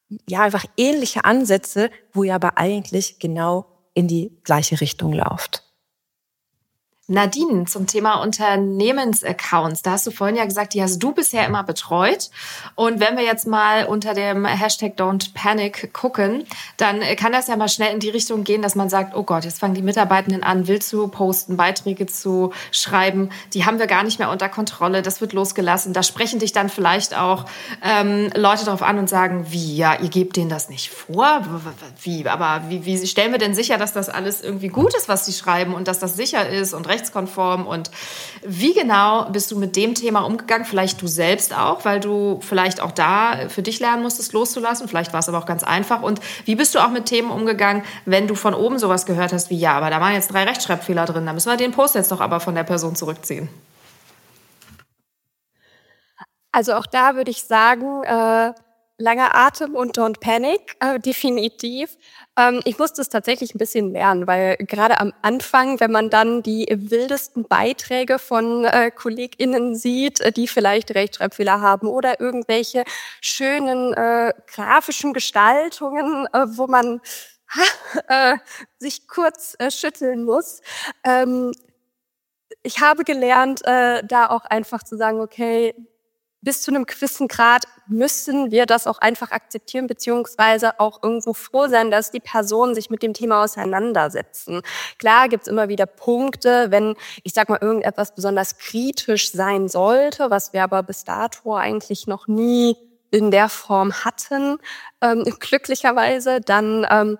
ja einfach ähnliche Ansätze, wo ihr aber eigentlich genau in die gleiche Richtung lauft. Nadine, zum Thema Unternehmensaccounts. Da hast du vorhin ja gesagt, die hast du bisher immer betreut. Und wenn wir jetzt mal unter dem Hashtag Don't Panic gucken, dann kann das ja mal schnell in die Richtung gehen, dass man sagt, oh Gott, jetzt fangen die Mitarbeitenden an, wild zu posten, Beiträge zu schreiben. Die haben wir gar nicht mehr unter Kontrolle. Das wird losgelassen. Da sprechen dich dann vielleicht auch ähm, Leute darauf an und sagen, wie, ja, ihr gebt denen das nicht vor? Wie, aber wie, wie stellen wir denn sicher, dass das alles irgendwie gut ist, was sie schreiben und dass das sicher ist und rechtskonform, und wie genau bist du mit dem Thema umgegangen? Vielleicht du selbst auch, weil du vielleicht auch da für dich lernen musstest, loszulassen. Vielleicht war es aber auch ganz einfach. Und wie bist du auch mit Themen umgegangen, wenn du von oben sowas gehört hast wie, ja, aber da waren jetzt drei Rechtschreibfehler drin, da müssen wir den Post jetzt doch aber von der Person zurückziehen? Also auch da würde ich sagen, äh, langer Atem und Don't Panic, äh, definitiv. Ähm, ich musste es tatsächlich ein bisschen lernen, weil gerade am Anfang, wenn man dann die wildesten Beiträge von äh, KollegInnen sieht, äh, die vielleicht Rechtschreibfehler haben oder irgendwelche schönen äh, grafischen Gestaltungen, äh, wo man ha, äh, sich kurz äh, schütteln muss. Ähm, ich habe gelernt, äh, da auch einfach zu sagen, okay, bis zu einem gewissen Grad müssen wir das auch einfach akzeptieren, beziehungsweise auch irgendwo froh sein, dass die Personen sich mit dem Thema auseinandersetzen. Klar gibt's immer wieder Punkte, wenn, ich sag mal, irgendetwas besonders kritisch sein sollte, was wir aber bis dato eigentlich noch nie in der Form hatten, ähm, glücklicherweise, dann ähm,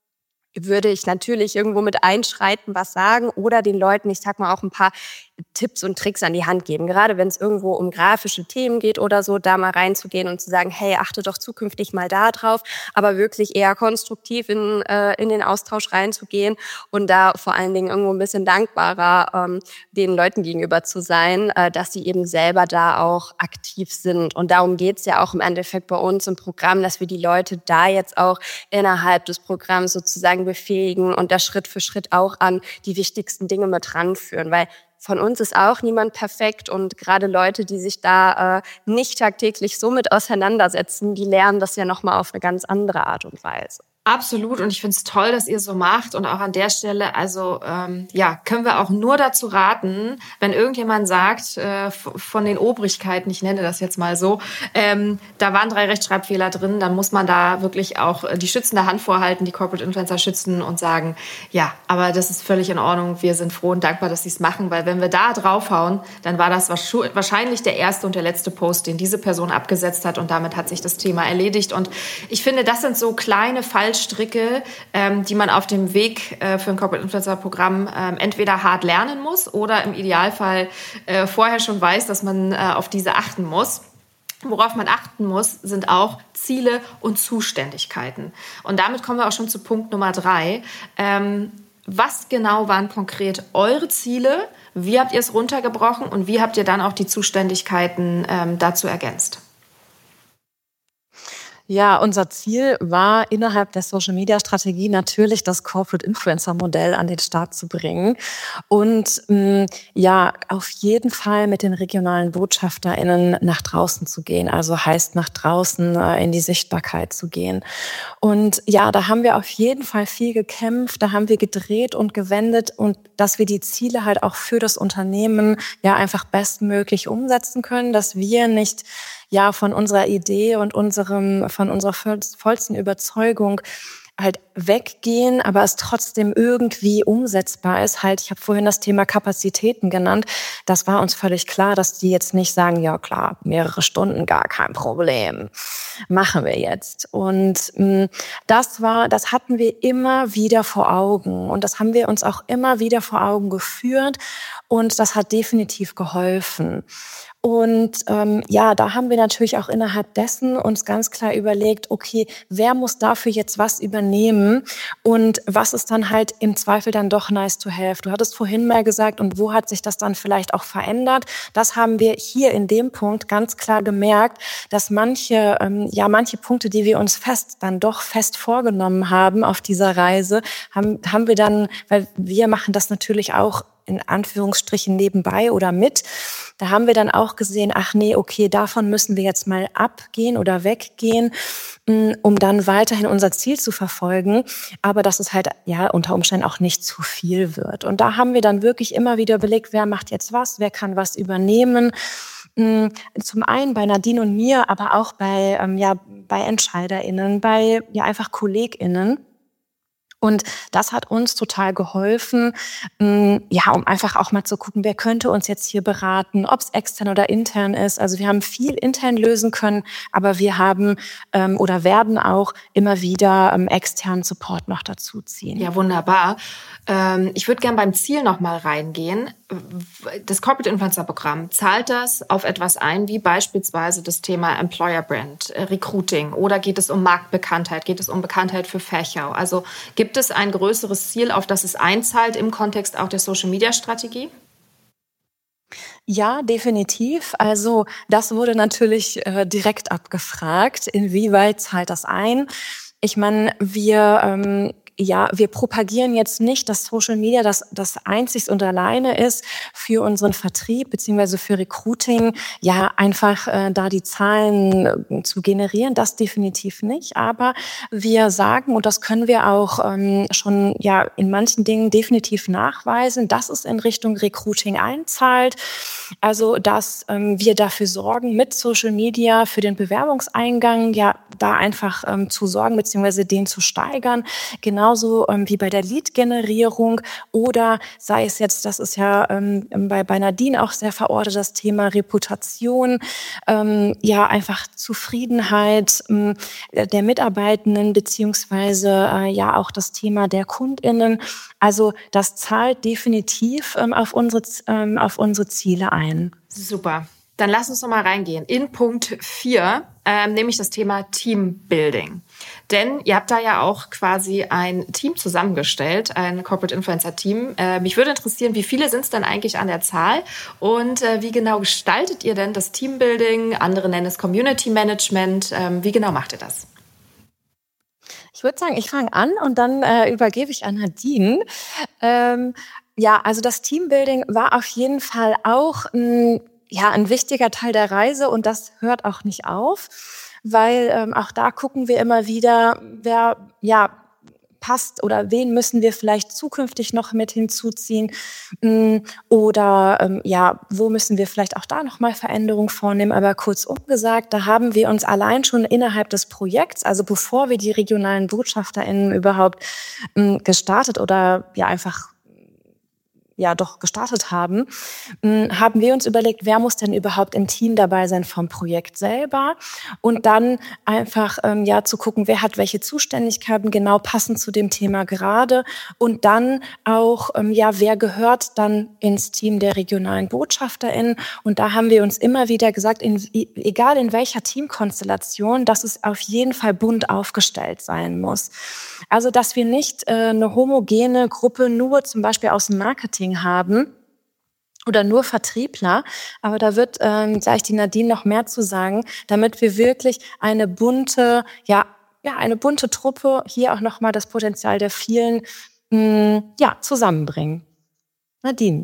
würde ich natürlich irgendwo mit einschreiten, was sagen oder den Leuten, ich sag mal, auch ein paar Tipps und Tricks an die Hand geben. Gerade wenn es irgendwo um grafische Themen geht oder so, da mal reinzugehen und zu sagen, hey, achte doch zukünftig mal da drauf, aber wirklich eher konstruktiv in, äh, in den Austausch reinzugehen und da vor allen Dingen irgendwo ein bisschen dankbarer ähm, den Leuten gegenüber zu sein, äh, dass sie eben selber da auch aktiv sind. Und darum geht's ja auch im Endeffekt bei uns im Programm, dass wir die Leute da jetzt auch innerhalb des Programms sozusagen befähigen und da Schritt für Schritt auch an die wichtigsten Dinge mit ranführen, weil von uns ist auch niemand perfekt und gerade Leute, die sich da äh, nicht tagtäglich so mit auseinandersetzen, die lernen das ja nochmal auf eine ganz andere Art und Weise. Absolut, und ich finde es toll, dass ihr so macht, und auch an der Stelle, also ähm, ja, können wir auch nur dazu raten, wenn irgendjemand sagt, äh, von den Obrigkeiten, ich nenne das jetzt mal so, ähm, da waren drei Rechtschreibfehler drin, dann muss man da wirklich auch die schützende Hand vorhalten, die Corporate Influencer schützen und sagen, ja, aber das ist völlig in Ordnung, wir sind froh und dankbar, dass sie es machen, weil wenn wir da draufhauen, dann war das wahrscheinlich der erste und der letzte Post, den diese Person abgesetzt hat, und damit hat sich das Thema erledigt. Und ich finde, das sind so kleine Fallstricke, ähm, die man auf dem Weg äh, für ein Corporate Influencer Programm ähm, entweder hart lernen muss oder im Idealfall äh, vorher schon weiß, dass man äh, auf diese achten muss. Worauf man achten muss, sind auch Ziele und Zuständigkeiten. Und damit kommen wir auch schon zu Punkt Nummer drei. Ähm, was genau waren konkret eure Ziele? Wie habt ihr es runtergebrochen und wie habt ihr dann auch die Zuständigkeiten ähm, dazu ergänzt? Ja, unser Ziel war, innerhalb der Social-Media-Strategie natürlich das Corporate-Influencer-Modell an den Start zu bringen und mh, ja, auf jeden Fall mit den regionalen BotschafterInnen nach draußen zu gehen, also heißt nach draußen äh, in die Sichtbarkeit zu gehen. Und ja, da haben wir auf jeden Fall viel gekämpft, da haben wir gedreht und gewendet, und dass wir die Ziele halt auch für das Unternehmen ja einfach bestmöglich umsetzen können, dass wir nicht ja von unserer Idee und unserem von unserer vollsten Überzeugung halt weggehen, aber es trotzdem irgendwie umsetzbar ist. Halt, ich habe vorhin das Thema Kapazitäten genannt. Das war uns völlig klar, dass die jetzt nicht sagen, ja klar, mehrere Stunden, gar kein Problem, machen wir jetzt. Und mh, das war, das hatten wir immer wieder vor Augen, und das haben wir uns auch immer wieder vor Augen geführt, und das hat definitiv geholfen. Und ähm, ja, da haben wir natürlich auch innerhalb dessen uns ganz klar überlegt, okay, wer muss dafür jetzt was übernehmen und was ist dann halt im Zweifel dann doch nice to have. Du hattest vorhin mal gesagt, und wo hat sich das dann vielleicht auch verändert? Das haben wir hier in dem Punkt ganz klar gemerkt, dass manche, ähm, ja, manche Punkte, die wir uns fest, dann doch fest vorgenommen haben auf dieser Reise, haben, haben wir dann, weil wir machen das natürlich auch in Anführungsstrichen nebenbei oder mit. Da haben wir dann auch gesehen, ach nee, okay, davon müssen wir jetzt mal abgehen oder weggehen, um dann weiterhin unser Ziel zu verfolgen. Aber dass es halt ja unter Umständen auch nicht zu viel wird. Und da haben wir dann wirklich immer wieder überlegt, wer macht jetzt was, wer kann was übernehmen. Zum einen bei Nadine und mir, aber auch bei, ähm, ja, bei EntscheiderInnen, bei ja einfach KollegInnen. Und das hat uns total geholfen, ja, um einfach auch mal zu gucken, wer könnte uns jetzt hier beraten, ob es extern oder intern ist. Also wir haben viel intern lösen können, aber wir haben ähm, oder werden auch immer wieder ähm, externen Support noch dazu ziehen. Ja, wunderbar. Ähm, ich würde gerne beim Ziel noch mal reingehen. Das Corporate Influencer Programm, zahlt das auf etwas ein, wie beispielsweise das Thema Employer Brand, äh, Recruiting, oder geht es um Marktbekanntheit, geht es um Bekanntheit für Fächer? Also gibt es ein größeres Ziel, auf das es einzahlt im Kontext auch der Social-Media-Strategie? Ja, definitiv. Also das wurde natürlich äh, direkt abgefragt, inwieweit zahlt das ein? Ich meine, wir ähm, ja, wir propagieren jetzt nicht, dass Social Media das, das einzig und alleine ist für unseren Vertrieb beziehungsweise für Recruiting. Ja, einfach äh, da die Zahlen äh, zu generieren, das definitiv nicht. Aber wir sagen, und das können wir auch ähm, schon ja in manchen Dingen definitiv nachweisen, dass es in Richtung Recruiting einzahlt. Also, dass ähm, wir dafür sorgen, mit Social Media für den Bewerbungseingang ja da einfach ähm, zu sorgen beziehungsweise den zu steigern. Genau Genauso ähm, wie bei der Lead-Generierung oder sei es jetzt, das ist ja ähm, bei, bei Nadine auch sehr verortet, das Thema Reputation, ähm, ja einfach Zufriedenheit ähm, der Mitarbeitenden beziehungsweise äh, ja auch das Thema der KundInnen. Also das zahlt definitiv ähm, auf unsere, ähm, auf unsere Ziele ein. Super. Dann lass uns noch mal reingehen. In Punkt vier, ähm, nämlich das Thema Teambuilding. Denn ihr habt da ja auch quasi ein Team zusammengestellt, ein Corporate Influencer Team. Äh, mich würde interessieren, wie viele sind es denn eigentlich an der Zahl? Und äh, wie genau gestaltet ihr denn das Teambuilding? Andere nennen es Community Management. Ähm, wie genau macht ihr das? Ich würde sagen, ich fange an und dann äh, übergebe ich an Nadine. Ähm, ja, also das Teambuilding war auf jeden Fall auch ein Ja, ein wichtiger Teil der Reise und das hört auch nicht auf, weil ähm, auch da gucken wir immer wieder, wer ja passt oder wen müssen wir vielleicht zukünftig noch mit hinzuziehen mh, oder ähm, ja, wo müssen wir vielleicht auch da noch mal Veränderungen vornehmen. Aber kurzum gesagt, da haben wir uns allein schon innerhalb des Projekts, also bevor wir die regionalen BotschafterInnen überhaupt mh, gestartet oder ja einfach ja doch gestartet haben, haben wir uns überlegt, wer muss denn überhaupt im Team dabei sein vom Projekt selber und dann einfach ähm, ja zu gucken, wer hat welche Zuständigkeiten genau passend zu dem Thema gerade und dann auch ähm, ja wer gehört dann ins Team der regionalen BotschafterInnen und da haben wir uns immer wieder gesagt, in, egal in welcher Teamkonstellation, dass es auf jeden Fall bunt aufgestellt sein muss. Also dass wir nicht äh, eine homogene Gruppe nur zum Beispiel aus dem Marketing haben oder nur Vertriebler, aber da wird ähm, gleich die Nadine noch mehr zu sagen, damit wir wirklich eine bunte, ja, ja, eine bunte Truppe hier auch nochmal das Potenzial der vielen, mh, ja, zusammenbringen. Nadine.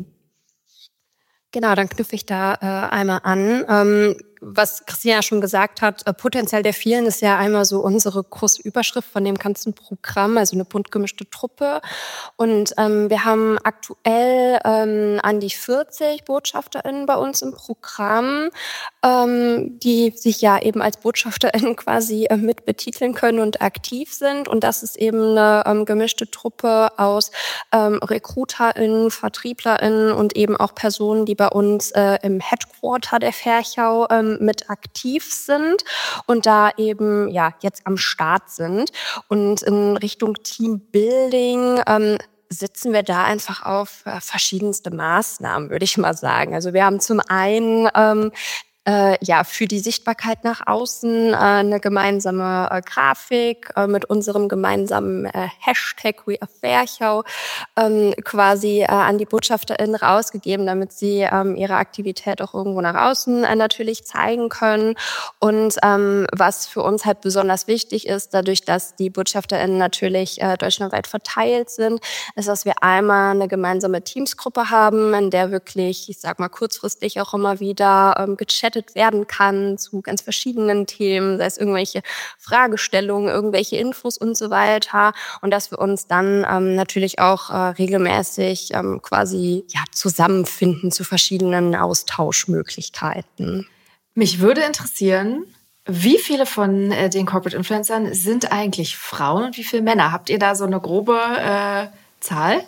Genau, dann knüpfe ich da äh, einmal an. Ähm, was Christina schon gesagt hat, äh, Potenzial der vielen ist ja einmal so unsere große Überschrift von dem ganzen Programm, also eine bunt gemischte Truppe. Und ähm, wir haben aktuell ähm, an die vierzig BotschafterInnen bei uns im Programm, ähm, die sich ja eben als BotschafterInnen quasi äh, mit betiteln können und aktiv sind. Und das ist eben eine ähm, gemischte Truppe aus ähm, RecruiterInnen, VertrieblerInnen und eben auch Personen, die bei uns äh, im Headquarter der Ferchau ähm, mit aktiv sind und da eben ja jetzt am Start sind. Und in Richtung Teambuilding ähm, sitzen wir da einfach auf äh, verschiedenste Maßnahmen, würde ich mal sagen. Also wir haben zum einen ähm, äh, ja für die Sichtbarkeit nach außen äh, eine gemeinsame äh, Grafik äh, mit unserem gemeinsamen äh, Hashtag We Are Ferchau ähm, quasi äh, an die BotschafterInnen rausgegeben, damit sie ähm, ihre Aktivität auch irgendwo nach außen äh, natürlich zeigen können. Und ähm, was für uns halt besonders wichtig ist, dadurch, dass die BotschafterInnen natürlich äh, deutschlandweit verteilt sind, ist, dass wir einmal eine gemeinsame Teamsgruppe haben, in der wirklich, ich sag mal, kurzfristig auch immer wieder ähm, gechattet werden kann zu ganz verschiedenen Themen, sei es irgendwelche Fragestellungen, irgendwelche Infos und so weiter. Und dass wir uns dann ähm, natürlich auch äh, regelmäßig ähm, quasi ja, zusammenfinden zu verschiedenen Austauschmöglichkeiten. Mich würde interessieren, wie viele von äh, den Corporate Influencern sind eigentlich Frauen und wie viele Männer? Habt ihr da so eine grobe äh, Zahl?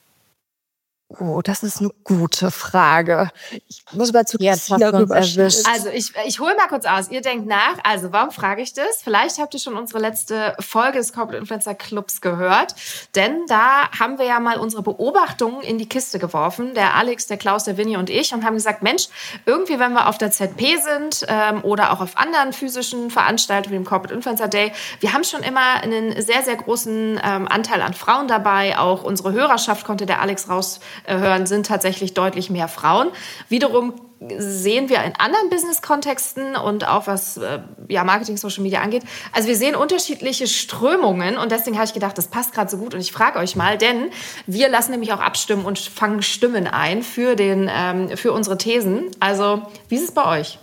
Oh, das ist eine gute Frage. Ich muss mal zu Jetzt Christina rüber. Also ich, ich hole mal kurz aus. Ihr denkt nach. Also warum frage ich das? Vielleicht habt ihr schon unsere letzte Folge des Corporate Influencer Clubs gehört. Denn da haben wir ja mal unsere Beobachtungen in die Kiste geworfen. Der Alex, der Klaus, der Winnie und ich. Und haben gesagt, Mensch, irgendwie wenn wir auf der Z P sind ähm, oder auch auf anderen physischen Veranstaltungen wie dem Corporate Influencer Day, wir haben schon immer einen sehr, sehr großen ähm, Anteil an Frauen dabei. Auch unsere Hörerschaft, konnte der Alex raus hören, sind tatsächlich deutlich mehr Frauen. Wiederum sehen wir in anderen Business-Kontexten und auch was äh, ja, Marketing, Social Media angeht. Also wir sehen unterschiedliche Strömungen und deswegen habe ich gedacht, das passt gerade so gut und ich frage euch mal, denn wir lassen nämlich auch abstimmen und fangen Stimmen ein für, den, ähm, für unsere Thesen. Also wie ist es bei euch?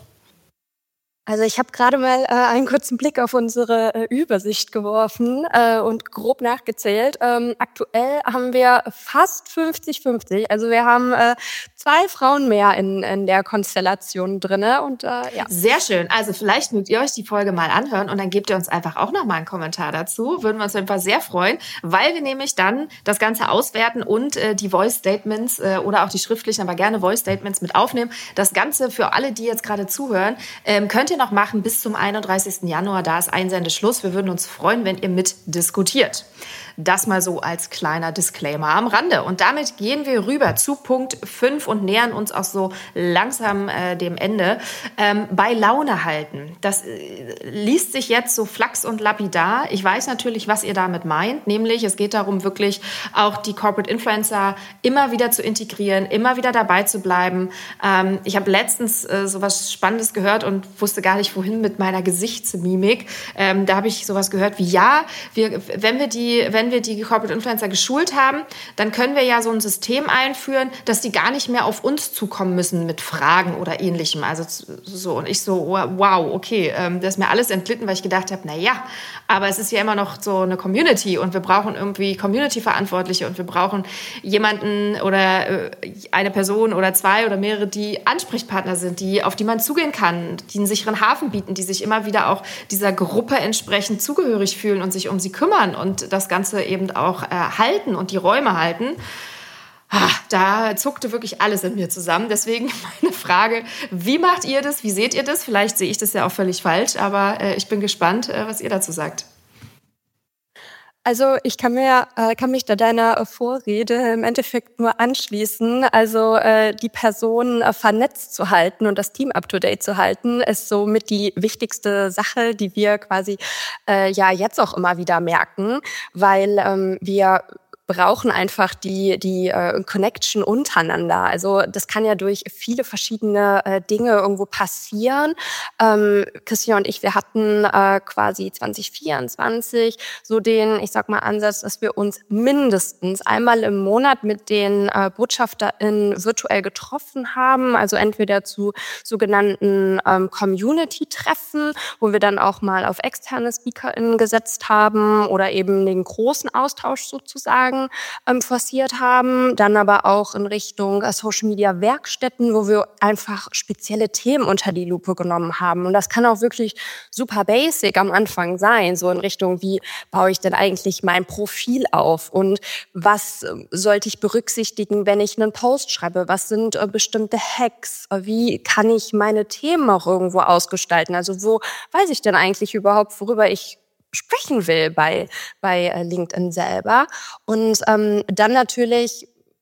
Also ich habe gerade mal äh, einen kurzen Blick auf unsere äh, Übersicht geworfen äh, und grob nachgezählt. Ähm, aktuell haben wir fast fünfzig fünfzig. Also wir haben äh, zwei Frauen mehr in, in der Konstellation drinne und äh, ja. Sehr schön. Also vielleicht mögt ihr euch die Folge mal anhören und dann gebt ihr uns einfach auch noch mal einen Kommentar dazu. Würden wir uns einfach sehr freuen, weil wir nämlich dann das Ganze auswerten und äh, die Voice Statements äh, oder auch die schriftlichen, aber gerne Voice Statements mit aufnehmen. Das Ganze für alle, die jetzt gerade zuhören, ähm, könnt ihr noch machen bis zum einunddreißigsten Januar. Da ist Einsendeschluss. Wir würden uns freuen, wenn ihr mitdiskutiert. Das mal so als kleiner Disclaimer am Rande. Und damit gehen wir rüber zu Punkt fünf und nähern uns auch so langsam äh, dem Ende. Ähm, bei Laune halten. Das äh, liest sich jetzt so flachs und lapidar. Ich weiß natürlich, was ihr damit meint. Nämlich, es geht darum, wirklich auch die Corporate Influencer immer wieder zu integrieren, immer wieder dabei zu bleiben. Ähm, ich habe letztens äh, sowas Spannendes gehört und wusste gar nicht, wohin mit meiner Gesichtsmimik. Ähm, da habe ich sowas gehört wie, ja, wir, wenn wir die, wenn wir die Corporate Influencer geschult haben, dann können wir ja so ein System einführen, dass die gar nicht mehr auf uns zukommen müssen mit Fragen oder Ähnlichem. Also so, und ich so, wow, okay, ähm, das ist mir alles entglitten, weil ich gedacht habe, na ja, aber es ist ja immer noch so eine Community und wir brauchen irgendwie Community-Verantwortliche und wir brauchen jemanden oder äh, eine Person oder zwei oder mehrere, die Ansprechpartner sind, die, auf die man zugehen kann, die einen sicheren Hafen bieten, die sich immer wieder auch dieser Gruppe entsprechend zugehörig fühlen und sich um sie kümmern und das Ganze eben auch äh, halten und die Räume halten. Ah, da zuckte wirklich alles in mir zusammen. Deswegen meine Frage, wie macht ihr das? Wie seht ihr das? Vielleicht sehe ich das ja auch völlig falsch, aber äh, ich bin gespannt, äh, was ihr dazu sagt. Also ich kann mir äh, kann mich da deiner Vorrede im Endeffekt nur anschließen. Also äh, die Person äh, vernetzt zu halten und das Team up to date zu halten, ist somit die wichtigste Sache, die wir quasi äh, ja jetzt auch immer wieder merken, weil ähm, wir brauchen einfach die die äh, Connection untereinander. Also das kann ja durch viele verschiedene äh, Dinge irgendwo passieren. Ähm, Christian und ich, wir hatten äh, quasi zwanzig vierundzwanzig so den, ich sag mal, Ansatz, dass wir uns mindestens einmal im Monat mit den äh, BotschafterInnen virtuell getroffen haben. Also entweder zu sogenannten ähm, Community-Treffen, wo wir dann auch mal auf externe SpeakerInnen gesetzt haben oder eben den großen Austausch sozusagen Ähm, forciert haben, dann aber auch in Richtung äh, Social Media Werkstätten, wo wir einfach spezielle Themen unter die Lupe genommen haben. Und das kann auch wirklich super basic am Anfang sein, so in Richtung, wie baue ich denn eigentlich mein Profil auf und was äh, sollte ich berücksichtigen, wenn ich einen Post schreibe, was sind äh, bestimmte Hacks, äh, wie kann ich meine Themen auch irgendwo ausgestalten, also wo weiß ich denn eigentlich überhaupt, worüber ich sprechen will bei bei LinkedIn selber. Und ähm, dann natürlich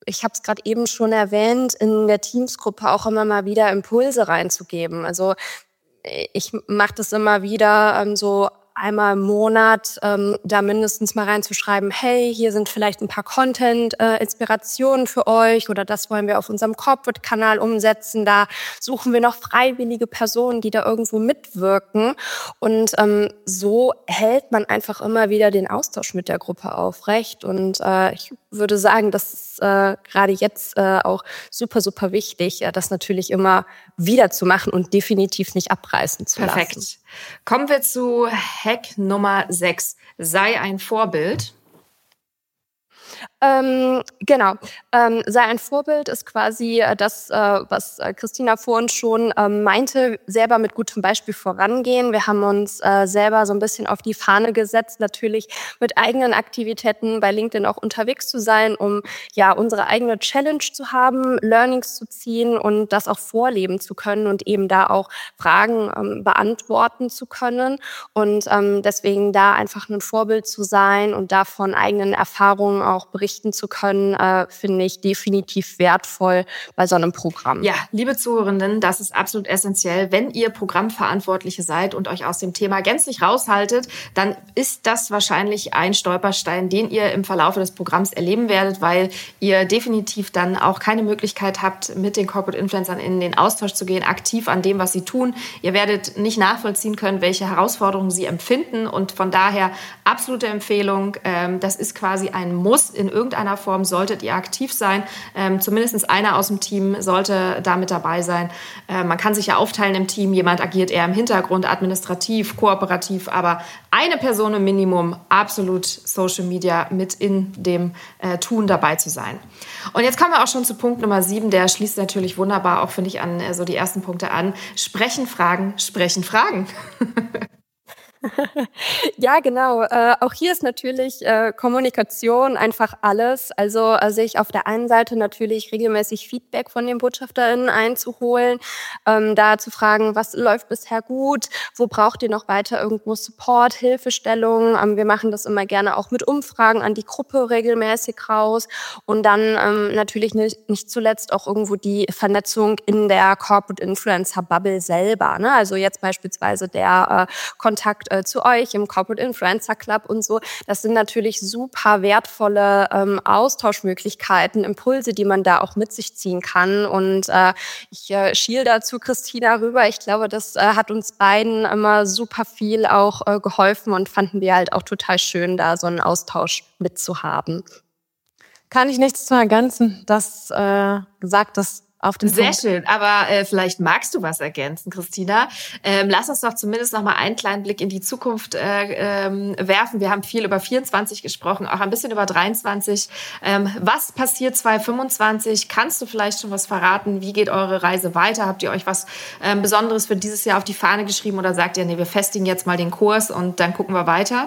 ich habe es gerade eben schon erwähnt, in der Teamsgruppe auch immer mal wieder Impulse reinzugeben. Also ich mache das immer wieder ähm, so einmal im Monat, ähm, da mindestens mal reinzuschreiben, hey, hier sind vielleicht ein paar Content-Inspirationen äh, für euch oder das wollen wir auf unserem Corporate-Kanal umsetzen. Da suchen wir noch freiwillige Personen, die da irgendwo mitwirken. Und ähm, so hält man einfach immer wieder den Austausch mit der Gruppe aufrecht. Und äh, ich würde sagen, das ist äh, gerade jetzt äh, auch super, super wichtig, äh, das natürlich immer wieder zu machen und definitiv nicht abreißen zu lassen. Perfekt. Kommen wir zu Hack Nummer sechs. Sei ein Vorbild. Ähm, genau. Ähm, sei ein Vorbild ist quasi äh, das, äh, was äh, Christina vorhin schon ähm, meinte, selber mit gutem Beispiel vorangehen. Wir haben uns äh, selber so ein bisschen auf die Fahne gesetzt, natürlich mit eigenen Aktivitäten bei LinkedIn auch unterwegs zu sein, um ja unsere eigene Challenge zu haben, Learnings zu ziehen und das auch vorleben zu können und eben da auch Fragen ähm, beantworten zu können. Und ähm, deswegen da einfach ein Vorbild zu sein und da von eigenen Erfahrungen auch berichten zu können, äh, finde ich definitiv wertvoll bei so einem Programm. Ja, liebe Zuhörenden, das ist absolut essentiell. Wenn ihr Programmverantwortliche seid und euch aus dem Thema gänzlich raushaltet, dann ist das wahrscheinlich ein Stolperstein, den ihr im Verlauf des Programms erleben werdet, weil ihr definitiv dann auch keine Möglichkeit habt, mit den Corporate Influencern in den Austausch zu gehen, aktiv an dem, was sie tun. Ihr werdet nicht nachvollziehen können, welche Herausforderungen sie empfinden und von daher absolute Empfehlung. Ähm, das ist quasi ein Muss. In irgendeiner Form solltet ihr aktiv sein. Ähm, zumindest einer aus dem Team sollte da mit dabei sein. Äh, man kann sich ja aufteilen im Team. Jemand agiert eher im Hintergrund, administrativ, kooperativ. Aber eine Person im Minimum, absolut Social Media mit in dem äh, Tun dabei zu sein. Und jetzt kommen wir auch schon zu Punkt Nummer sieben. Der schließt natürlich wunderbar auch, finde ich, an äh, so die ersten Punkte an. Sprechen, Fragen, sprechen, Fragen. Ja, genau. Äh, auch hier ist natürlich äh, Kommunikation einfach alles. Also äh, sich auf der einen Seite natürlich regelmäßig Feedback von den BotschafterInnen einzuholen, ähm, da zu fragen, was läuft bisher gut, wo braucht ihr noch weiter irgendwo Support, Hilfestellung. Ähm, wir machen das immer gerne auch mit Umfragen an die Gruppe regelmäßig raus und dann ähm, natürlich nicht, nicht zuletzt auch irgendwo die Vernetzung in der Corporate Influencer Bubble selber. Ne? Also jetzt beispielsweise der äh, Kontakt zu euch im Corporate Influencer Club und so. Das sind natürlich super wertvolle ähm, Austauschmöglichkeiten, Impulse, die man da auch mit sich ziehen kann. Und äh, ich äh, schiel da zu Christina rüber. Ich glaube, das äh, hat uns beiden immer super viel auch äh, geholfen und fanden wir halt auch total schön, da so einen Austausch mitzuhaben. Kann ich nichts zu ergänzen, das äh, gesagt, das auf den Sehr Punkt. schön, aber äh, vielleicht magst du was ergänzen, Christina. Ähm, lass uns doch zumindest noch mal einen kleinen Blick in die Zukunft äh, ähm, werfen. Wir haben viel über vierundzwanzig gesprochen, auch ein bisschen über dreiundzwanzig. Ähm, was passiert zwanzig fünfundzwanzig? Kannst du vielleicht schon was verraten? Wie geht eure Reise weiter? Habt ihr euch was ähm, Besonderes für dieses Jahr auf die Fahne geschrieben oder sagt ihr, nee, wir festigen jetzt mal den Kurs und dann gucken wir weiter?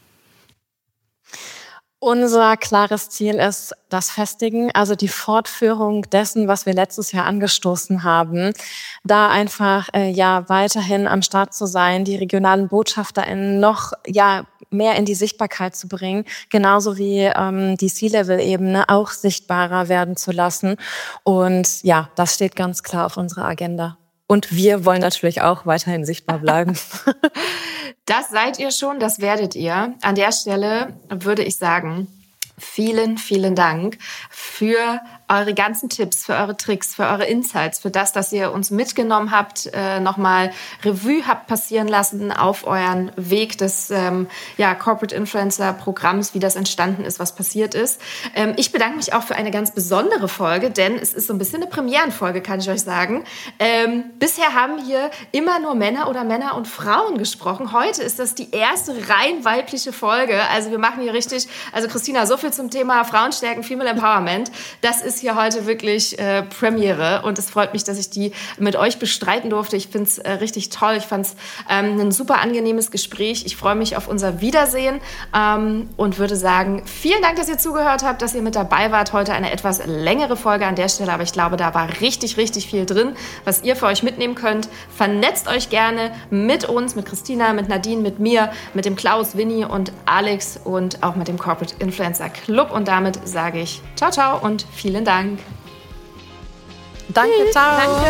Unser klares Ziel ist das Festigen, also die Fortführung dessen, was wir letztes Jahr angestoßen haben, da einfach äh, ja weiterhin am Start zu sein, die regionalen BotschafterInnen noch ja mehr in die Sichtbarkeit zu bringen, genauso wie ähm, die C-Level-Ebene auch sichtbarer werden zu lassen. Und ja, das steht ganz klar auf unserer Agenda. Und wir wollen natürlich auch weiterhin sichtbar bleiben. Das seid ihr schon, das werdet ihr. An der Stelle würde ich sagen, vielen, vielen Dank für eure ganzen Tipps, für eure Tricks, für eure Insights, für das, dass ihr uns mitgenommen habt, äh, nochmal Revue habt passieren lassen auf euren Weg des ähm, ja, Corporate Influencer Programms, wie das entstanden ist, was passiert ist. Ähm, ich bedanke mich auch für eine ganz besondere Folge, denn es ist so ein bisschen eine Premierenfolge, kann ich euch sagen. Ähm, bisher haben hier immer nur Männer oder Männer und Frauen gesprochen. Heute ist das die erste rein weibliche Folge. Also wir machen hier richtig, also Christina, so viel zum Thema Frauenstärken, Female Empowerment. Das ist hier heute wirklich äh, Premiere und es freut mich, dass ich die mit euch bestreiten durfte. Ich finde es äh, richtig toll. Ich fand es ähm, ein super angenehmes Gespräch. Ich freue mich auf unser Wiedersehen ähm, und würde sagen, vielen Dank, dass ihr zugehört habt, dass ihr mit dabei wart. Heute eine etwas längere Folge an der Stelle, aber ich glaube, da war richtig, richtig viel drin, was ihr für euch mitnehmen könnt. Vernetzt euch gerne mit uns, mit Christina, mit Nadine, mit mir, mit dem Klaus, Winnie und Alex und auch mit dem Corporate Influencer Club. Und damit sage ich ciao, ciao und vielen Dank. Dank. Danke, ciao. Danke.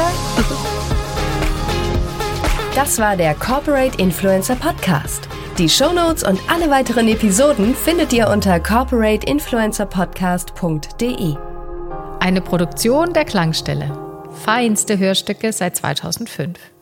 Das war der Corporate Influencer Podcast. Die Shownotes und alle weiteren Episoden findet ihr unter corporate influencer podcast punkt de. Eine Produktion der Klangstelle. Feinste Hörstücke seit zweitausendfünf.